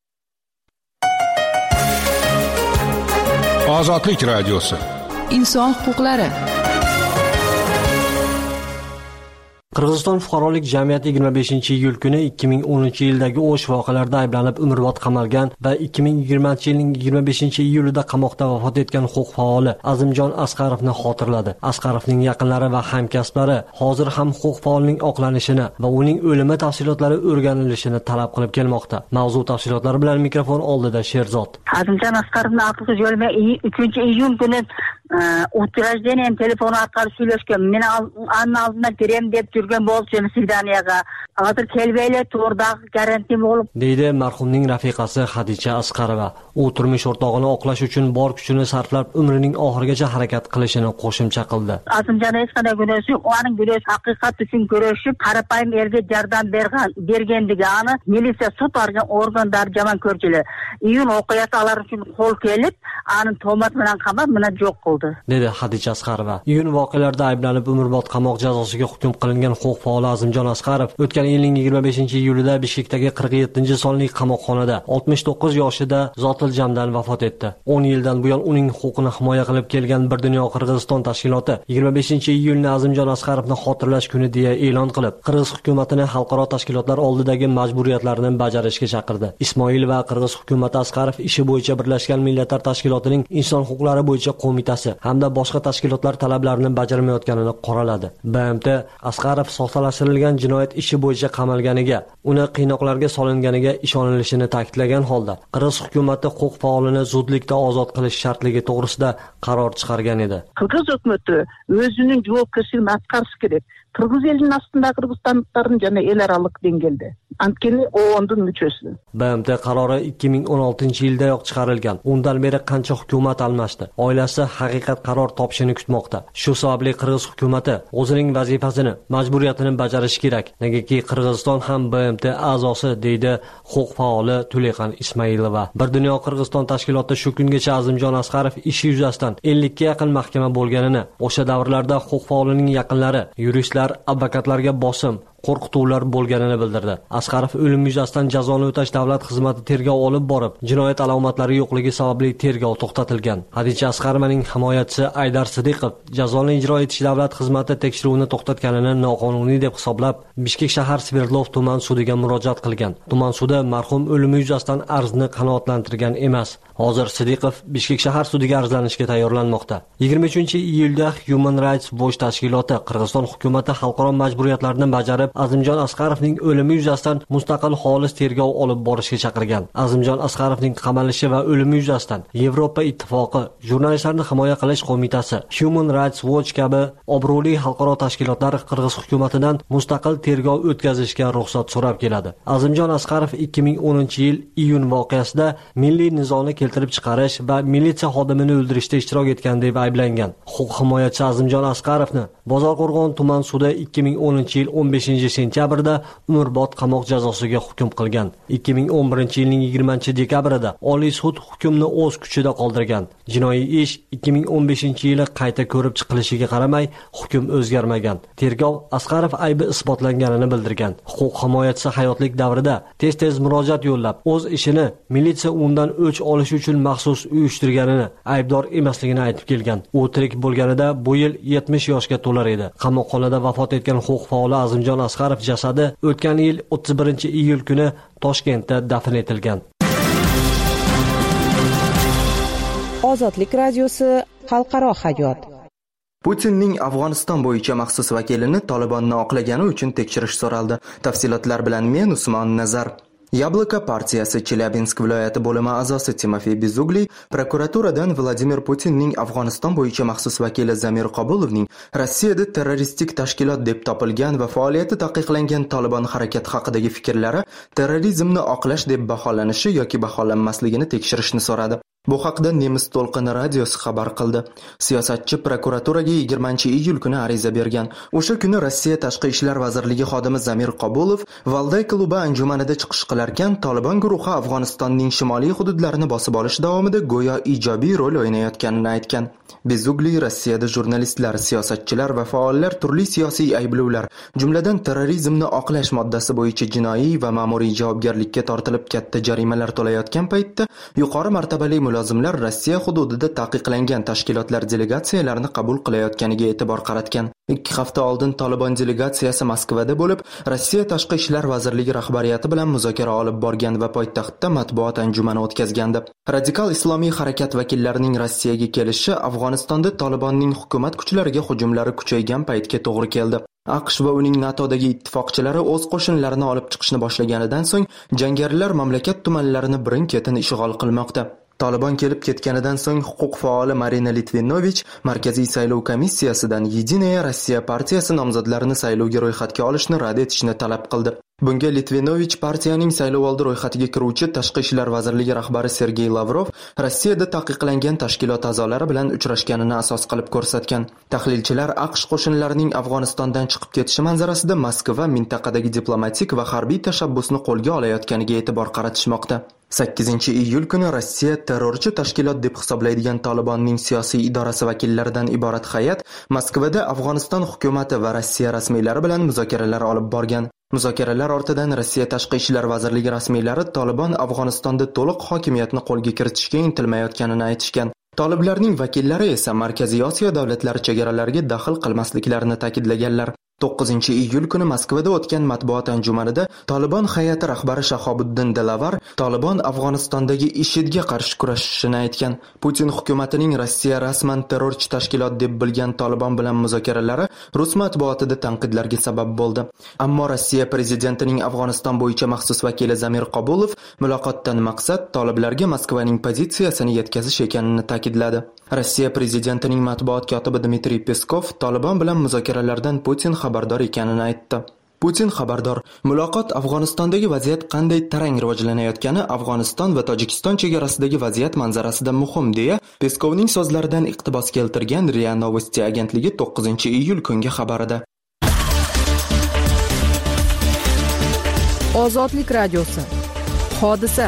Speaker 8: Ozodlik radiosi.
Speaker 10: Inson huquqlari.
Speaker 15: Qirg'iziston fuqarolik jamiyati yigirma beshinchi iyul kuni ikki ming o'ninchi yildagi o'sh voqealarida ayblanib umrbod qamalgan va ikki ming yigirmanchi yilning yigirma beshinchi iyulida qamoqda vafot etgan huquq faoli Azimjon Asqarovni xotirladi. Asqarovning yaqinlari va hamkasblari hozir ham huquq faolining oqlanishini va uning o'limi tafsilotlari o'rganilishini talab qilib kelmoqda. Mavzu tafsilotlari bilan mikrofon oldida Sherzod.
Speaker 16: Azimjon Asqarovni aqlsiz yo'lma uchinchi iyun kuni utirajdeniyan telefoni orqali söylashgan. Men aldına kirem deb turgan bo'lsin Sidaniyaga. Hozir kelbaylar to'g'ridagi garantim bo'lib,
Speaker 15: deydi marhumning rafiqasi Xadicha Asqarova. U turmush o'rtog'ini oqlash uchun bor kuchini sarflab umrining oxirigacha harakat qilishini qo'shimcha qildi.
Speaker 16: Azimjon hech qanday gunohi yo'q. Uning gunohi haqiqat uchun kurashib, qarapayim erga yordam bergan, bergandigini militsiya sud organlari jamon ko'rchilar. Iyun o'qiyasi alar uchun qo'l kelib, aning tuhmat bilan qamab, meni yo'q qildi,
Speaker 15: dedi Xadicha Asqarova. Iyun voqealarida ayblanib umrbod qamoq jazosiga hukm qilingan huquq faoli Azimjon Asqarov o'tgan yilning yigirma beshinchi iyulida Bishkekdagi qirq yettinchi sonli qamoqxonada oltmish to'qqiz yoshida zotil jamdan vafot etdi. o'n yildan buyon uning huquqini himoya qilib kelgan Bir dunyo Qirg'iziston tashkiloti yigirma beshinchi iyulni Azimjon Asqarovni xotirlash kuni deya e'lon qilib, Qirg'iz hukumatini xalqaro tashkilotlar oldidagi majburiyatlarini bajarishga chaqirdi. Ismoil va Qirg'iz hukumati Asqarov ishi bo'yicha Birlashgan Millatlar Tashkilotining inson huquqlari bo'yicha qo'mitasi hamda boshqa tashkilotlar talablarini bajarmayotganini qoraladi. B M T Asqarov soxtalashtirilgan jinoyat ishi bo'yicha qamalganiga, uni qiynoqlarga solinganiga ishonilishini ta'kidlagan holda, Qirg'iz hukumati huquq faolini zudlikda ozod qilish shartligi to'g'risida qaror chiqargan edi.
Speaker 17: Qirg'iz hukumati o'zining javobgarligini atqarishi kerak.
Speaker 16: Кыргыз элинин астында кыргызстандыктардын жана эл аралык деңгээлде. Анткени оондун мүчөсү.
Speaker 15: B M T qarori ikki ming o'n oltinchi yildayoq chiqarilgan. Undan beri qancha hukumat almashdi. Oilasi haqiqat qaror topishini kutmoqda. Shu sababli Qirg'iz hukumatı o'zining vazifasini, majburiyatini bajarishi kerak. Negaki Qirg'iziston ham B M T a'zosi, deydi huquq faoli Tuleqan Ismailova. Bir dunyo Qirg'iziston tashkiloti shu kungacha Azimjon Asqarov ishi yuzasidan ellikka yaqin mahkama bo'lganini, o'sha davrlarda huquq faolining yaqinlari, yuristlar, advokatlarga bosim, qo'rqituvlar bo'lganini bildirdi. Asqarov o'lim yuzasidan jazoni o'tash davlat xizmati tergov olib borib, jinoyat alomatlari yo'qligi sababli tergov to'xtatilgan. Hadicha Asqarovaning himoyachisi Aydar Sidiqov jazoni ijro etish davlat xizmati tekshiruvini to'xtatganini noqonuniy deb hisoblab, Bishkek shahar Sverdlov tuman sudiga murojaat qilgan. Tuman sudi marhum o'limi yuzasidan arzni qanoatlantirgan emas. Hozir Sidiqov Bishkek shahar sudiga arzlanishga tayyorlanmoqda. yigirma uchinchi iyulda Human Rights Watch tashkiloti Qirg'iziston hukumati xalqaro majburiyatlarni bajarib, Azimjon Asqarovning o'limi yuzasidan mustaqil xolis tergov olib borishga chaqirgan. Azimjon Asqarovning qamalishi va o'limi yuzasidan Yevropa Ittifoqi, Jurnalistlarni himoya qilish qo'mitasi, Human Rights Watch kabi obro'li xalqaro tashkilotlar Qirg'iz hukumatidan mustaqil tergov o'tkazishga ruxsat so'rab keladi. Azimjon Asqarov ikki ming o'ninchi yil iyun voqeasida milliy nizoni keltirib chiqarish va militsiya xodimini o'ldirishda ishtirok etgan deb ayblangan. Huquq himoyachisi Azimjon Asqarovni Bozorqo'rg'on tuman sudi ikki ming o'ninchi yil o'n beshinchi sentyabrda umrbod qamoq jazosiga hukm qilgan. ikki ming o'n birinchi yilning yigirmanchi dekabrida Oliy sud hukmni o'z kuchida qoldirgan. Jinoiy ish ikki ming o'n beshinchi yili qayta ko'rib chiqilishiga qaramay hukm o'zgarmagan. Tergov Asqarov aybi isbotlanganini bildirgan. Huquq himoyachisi hayotlik davrida tez-tez murojaat yo'llab, o'z ishini militsiya undan o'ch olish uchun maxsus uyushtirganini, aybdor emasligini aytib kelgan. U tirik bo'lganida bu yil yetmish yoshga to'lar edi. Qamoqxonada vafot etgan huquq faoli Azimjon Asqarov jasadi o'tgan yil o'ttiz birinchi iyul kuni Toshkentda dafn etilgan.
Speaker 4: Ozodlik radiosi xalqaro hayot.
Speaker 11: Putinning Afg'oniston bo'yicha maxsus vakilini Tolibonni oqlagani uchun tekshirish so'raldi. Tafsilotlar bilan men Usmon Nazar. Yabloko partiyasi Chelyabinsk viloyati bo'limi a'zosi Timofey Bezugli prokuraturadan Vladimir Putinning Afg'oniston bo'yicha maxsus vakili Zamir Qobulovning Rossiyada terroristik tashkilot deb topilgan va faoliyati taqiqlangan Tolibon harakati haqidagi fikrlari terrorizmni oqlash deb baholanishi yoki baholanmasligini tekshirishni so'radi. Bu haqda Nemis to'lqini radiosi xabar qildi. Siyosatchi prokuraturaga yigirmanchi iyul kuni ariza bergan. O'sha kuni Rossiya Tashqi ishlar vazirligi xodimi Zamir Qobulov Valday klubi anjumanida chiqish qilarkan, Tolibon guruhi Afg'onistonning shimoliy hududlarini bosib olish davomida go'yo ijobiy rol o'ynayotganini aytgan. Bezugli Rossiyada jurnalistlar, siyosatchilar va faollar turli siyosiy ayblovlar, jumladan terrorizmni oqlash moddasi bo'yicha jinoiy va ma'muriy javobgarlikka tortilib katta jarimalar to'layotgan paytda yuqori martabali mulozimlar Rossiya hududida taqiqlangan tashkilotlar delegatsiyalarini qabul qilayotganiga e'tibor qaratgan. ikki hafta oldin Tolibon delegatsiyasi Moskvada bo'lib, Rossiya Tashqi ishlar vazirligi rahbariyati bilan muzokara olib borgan va poytaxtda matbuot anjumani o'tkazgandi. Radikal islomiy harakat vakillarining Rossiyaga kelishi Afg'onistonda Tolibonning hukumat kuchlariga hujumlari kuchaygan paytga to'g'ri keldi. AQSh va uning NATOdagi ittifoqchilari o'z qo'shinlarini olib chiqishni boshlaganidan so'ng jangarilar mamlakat tumanlarini birin-ketin ishg'ol qilmoqda. Tolibon kelib ketganidan so'ng huquq faoli Marina Litvinovich Markaziy saylov komissiyasidan Yedinaya Rossiya partiyasi nomzodlarini saylovga ro'yxatga olishni rad etishni talab qildi. Bunga Litvinovich partiyaning saylovoldi ro'yxatiga kiruvchi Tashqi ishlar vazirligi rahbari Sergey Lavrov Rossiyada taqiqlangan tashkilot a'zolari bilan uchrashganini asos qilib ko'rsatgan. Tahlilchilar AQSh qo'shinlarining Afg'onistondan chiqib ketishi manzarasida Moskva mintaqadagi diplomatik va harbiy tashabbusni qo'lga olayotganiga e'tibor qaratishmoqda. sakkizinchi iyul kuni Rossiya terrorchi tashkilot deb hisoblaydigan Tolibonning siyosiy idorasi vakillaridan iborat hay'at Moskvada Afg'oniston hukumati va Rossiya rasmiylari bilan muzokaralar olib borgan. Muzokaralar ortidan Rossiya Tashqi ishlar vazirligi rasmiylari Tolibon Afg'onistonda to'liq hokimiyatni qo'lga kiritishga intilmayotganini aytishgan. Toliblarning vakillari esa Markaziy Osiyo davlatlari chegaralariga daxl qilmasliklarini ta'kidlaganlar. to'qqizinchi iyul kuni Moskvada o'tgan matbuot anjumanida Tolibon hay'ati rahbari Shahobuddin Dalavar Tolibon Afg'onistondagi IShIDga qarshi kurashishini aytgan. Putin hukumatining Rossiya rasman terrorchi tashkilot deb bilgan Tolibon bilan muzokaralari Rus matbuotida tanqidlarga sabab bo'ldi. Ammo Rossiya prezidentining Afg'oniston bo'yicha maxsus vakili Zamir Qobulov muloqotdan maqsad toliblarga Moskvaning pozitsiyasini yetkazish ekanini ta'kidladi. Rossiya prezidentining matbuot kotibi Dmitriy Peskov Tolibon bilan muzokaralardan Putin xabardor ekanini aytdi. Putin xabardor. Muloqot Afg'onistondagi vaziyat qanday tarang rivojlanayotgani Afg'oniston va Tojikiston chegarasidagi vaziyat manzarasida muhim deya Peskovning so'zlaridan iqtibos keltirgan RIA Novosti agentligi to'qqizinchi iyul kungi xabarida.
Speaker 3: Ozodlik radiosi. Hodisa.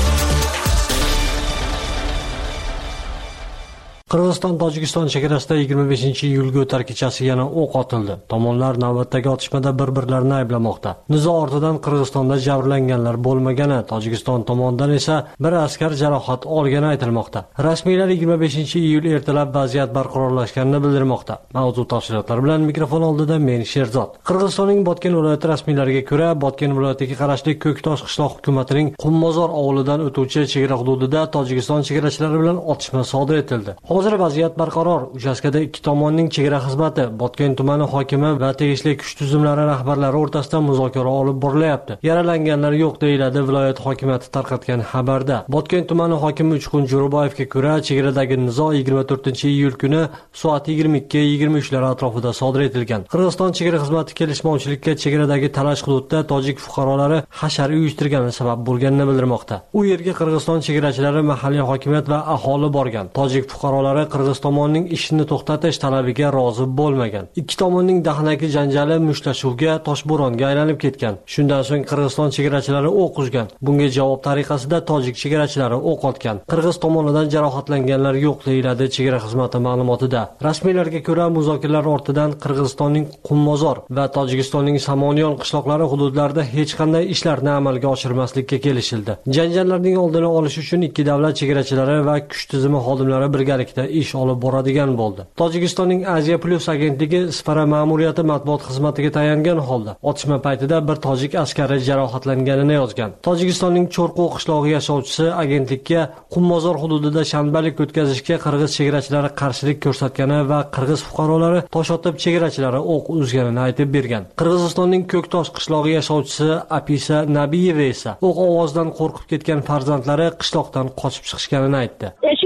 Speaker 15: Qirg'iziston Tojikiston chegarasida yigirma beshinchi iyulga o'tar kechasi yana o'q otildi. Tomonlar navbatdagi otishmada bir-birlarini ayblamoqda. Nizo ortidan Qirg'izistonda jabrlanganlar bo'lmagani, Tojikiston tomonidan esa bir askar jarohat olgani aytilmoqda. Rasmiylar yigirma beshinchi iyul ertalab vaziyat barqarorlashganini bildirmoqda. Mavzu tafsilotlari bilan mikrofon oldida men Sherzod. Qirg'izistonning Botken viloyati rasmiylariga ko'ra, Botken viloyatiga qarashli Ko'ktosh qishloq hukumatining Qummozor ovuldan o'tuvchi chegara hududida Tojikiston chegarachilari bilan otishma sodir etildi. Hozir vaziyat barqaror. Uchastkada ikki tomonning chegara xizmati, Botken tumani hokimi va tegishli kuch tuzumlari rahbarlari o'rtasida muzokara olib borilyapti. Yaralanganlar yo'q deyiladi viloyat hokimiyati tarqatgan xabarda. Botken tumani hokimi Uchqun Jo'raboyevga ko'ra, chegaradagi nizo yigirma to'rtinchi iyul kuni soat yigirma ikki yigirma uch lar atrofida sodir etilgan. Qirg'iziston chegara xizmati kelishmovchilikka chegaradagi talash hududda tojik fuqarolari hashar uyushtirgani sabab bo'lganini bildirmoqda. U yerga Qirg'iziston chegarachilari, mahalliy hokimiyat va aholi borgan. Tojik fuqarolari Qirg'iz tomonining ishini to'xtatish talabiga rozi bo'lmagan. Ikki tomonning dahnaki janjali mushtlashuvga, toshbo'ronga aylanib ketgan. Shundan so'ng Qirg'iziston chegarachilari o'q uzgan. Bunga javob tariqasida tojik chegarachilari o'q otgan. Qirg'iz tomonidan jarohatlanganlar yo'q deyiladi chegara xizmati ma'lumotida. Rasmiylarga ko'ra, muzokaralar ortidan Qirg'izistonning Qummozor va Tojikistonning Samoniyon qishloqlari hududlarida hech qanday ishlarni amalga oshirmaslikka kelishildi. Janjallarning oldini olish uchun ikki davlat chegarachilari va kuch tizimi xodimlari birgalikda ish olib boradigan bo'ldi. Tojikistonning Aziya Plus agentligi Sfara ma'muriyati matbuot xizmatiga tayangan holda otishma paytida bir tojik askari jarohatlanganini yozgan. Tojikistonning Cho'rqo qishlog'i yashovchisi agentlikka Qummozor hududida shanbalik o'tkazishga qirg'iz chegarachilari qarshilik ko'rsatgani va qirg'iz fuqarolari tosh otib chegarachilari o'q uzganini aytib bergan. Qirg'izistonning Ko'ktosh qishlog'i yashovchisi Apisa Nabiyeva esa o'q ovozidan qo'rqib ketgan farzandlari qishloqdan qochib chiqishganini aytdi.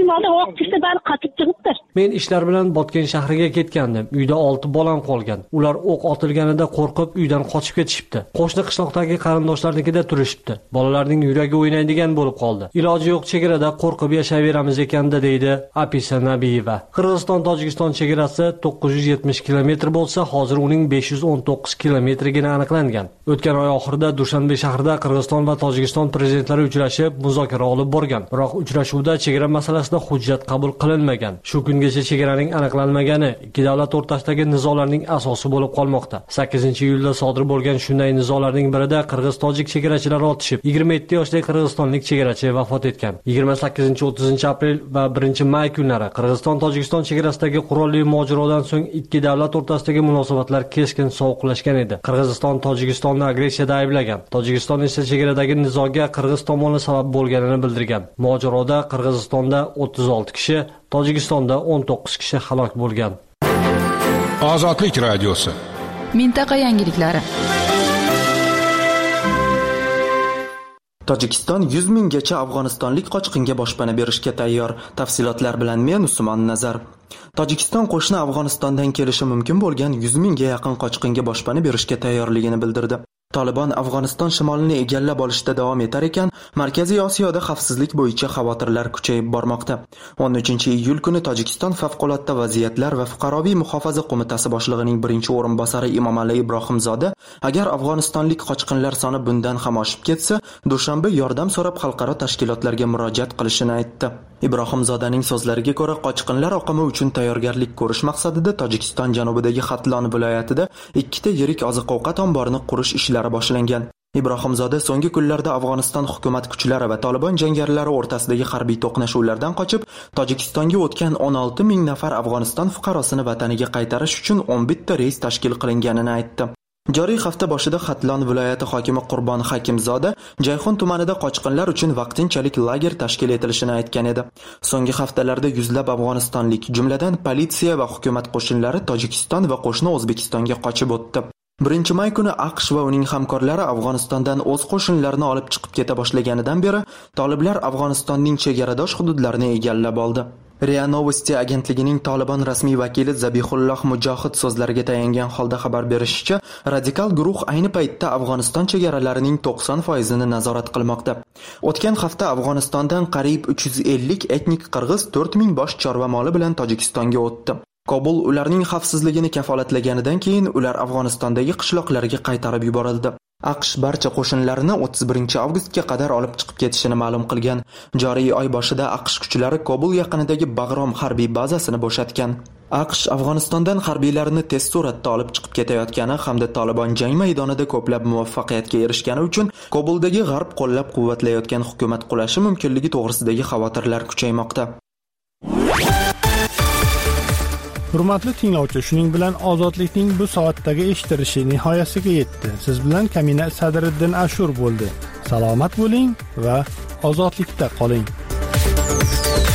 Speaker 15: Men ishlar bilan Botken shahriga ketgandim. Uyda olti bolam qolgan. Ular o'q otilganida qo'rqib uydan qochib ketishibdi. Qo'shni qishloqdagi qarindoshlarnikida turishibdi. Bolalarning yuragi o'ynaydigan bo'lib qoldi. Iloji yo'q chegarada qo'rqib yashayveramiz ekanda deydi Apisa Nabiyeva. Qirg'iziston Tojikiston chegarasi to'qqiz yuz yetmish kilometr bo'lsa, hozir uning besh yuz o'n to'qqiz kilometrigina aniqlangan. O'tgan oy oxirida Dushanbe shahrida Qirg'iziston va Tojikiston prezidentlari uchrashib, muzokara olib borgan. Biroq uchrashuvda chegara masalasida hujjat qabul qilinmagan. Shu kungacha chegaraning aniqlanmagani ikki davlat o'rtasidagi nizolarning asosi bo'lib qolmoqda. sakkizinchi iyulda sodir bo'lgan shunday nizolarning birida qirg'iz-tojik chegarachilari otishib, yigirma yetti yoshli qirg'izistonlik chegarachi vafot etgan. yigirma sakkizinchi o'ttizinchi aprel va birinchi may kunlari Qirg'iziston-Tojikiston chegarasidagi qurolli mojarodan so'ng ikki davlat o'rtasidagi munosabatlar keskin sovuqlashgan edi. Qirg'iziston Tojikistonni agressiyada ayblagan. Tojikiston esa chegaradagi nizoga qirg'iz tomoni sabab bo'lganini bildirgan. Mojaroda Qirg'izistonda o'ttiz olti kishi, Tojikistonda o'n to'qqiz kishi halok bo'lgan.
Speaker 8: Ozodlik radiosi.
Speaker 3: Mintaqa yangiliklari.
Speaker 11: Tojikiston yuz minggacha afg'onistonlik qochqinga boshpana berishga tayyor. Tafsilotlar bilan men Usmon Nazar. Tojikiston qo'shni Afg'onistondan kelishi mumkin bo'lgan yuz mingga yaqin qochqinga boshpana berishga tayyorligini bildirdi. Taliban Afg'oniston shimolini egallab olishda davom etar ekan, Markaziy Osiyoda xavfsizlik bo'yicha xavotirlar kuchayib bormoqda. o'n uchinchi iyul kuni Tojikiston favqulodda vaziyatlar va fuqaroviy muhofaza qo'mitasi boshlig'ining birinchi o'rinbosari Imomali Ibrohimzoda, agar afg'onistonlik qochqinlar soni bundan ham oshib ketsa, Dushanbe yordam so'rab xalqaro tashkilotlarga murojaat qilishini aytdi. Ibrohimzodaning so'zlariga ko'ra, qochqinlar oqimi uchun tayyorgarlik ko'rish maqsadida Tojikiston janubidagi Xatlon viloyatida ikkita yirik oziq-ovqat omborini qurish ishlari boshlangan. Ibrohimzoda so'nggi kunlarda Afg'oniston hukumat kuchlari va Taliban jangarilari o'rtasidagi harbiy to'qnashuvlardan qochib, Tojikistonga o'tgan o'n olti ming nafar Afg'oniston fuqarosini vataniga qaytarish uchun o'n bitta reys tashkil qilinganini aytdi. Joriy hafta boshida Xatlon viloyati hokimi Qurbon Hakimzoda Jayxun tumanida qochqinlar uchun vaqtinchalik lager tashkil etilishini aytgan edi. So'nggi haftalarda yuzlab afg'onistonlik, jumladan politsiya va hukumat qo'shinlari Tojikiston va qo'shni O'zbekistonga qochib o'tdi. birinchi may kuni AQSh va uning hamkorlari Afg'onistondan o'z qo'shinlarini olib chiqib keta boshlaganidan beri toliblar Afg'onistonning chegaradosh hududlarini egallab oldi. Ria Novosti agentligining Tolibon rasmiy vakili Zabihulloh Mujohid so'zlariga tayangan holda xabar berishicha, radikal guruh ayni paytda Afg'oniston chegaralarining to'qson foizini nazorat qilmoqda. O'tgan hafta Afg'onistondan qariyb uch yuz ellik etnik qirg'iz to'rt ming bosh chorva moli bilan Tojikistonga o'tdi. Kobul ularning xavfsizligini kafolatlaganidan keyin ular Afg'onistondagi qishloqlarga qaytarib yuborildi. AQSh barcha qo'shinlarini o'ttiz birinchi avgustga qadar olib chiqib ketishini ma'lum qilgan. Joriy oy boshida AQSh kuchlari Kobul yaqinidagi Bag'rom harbiy bazasini bo'shatgan. AQSh Afg'onistondan harbiylarini tez suratda olib chiqib ketayotgani hamda Tolibon jang maydonida ko'plab muvaffaqiyatga erishgani uchun Kobuldagi g'arb qo'llab-quvvatlayotgan hukumat qulashi mumkinligi to'g'risidagi xavotirlar kuchaymoqda.
Speaker 1: Hurmatli tinglovchi, shuning bilan ozodlikning bu soatdagi eshitilishi nihoyasiga yetdi. Siz bilan Kamina Sadriddin Ashur bo'ldi. Salomat bo'ling va ozodlikda qoling.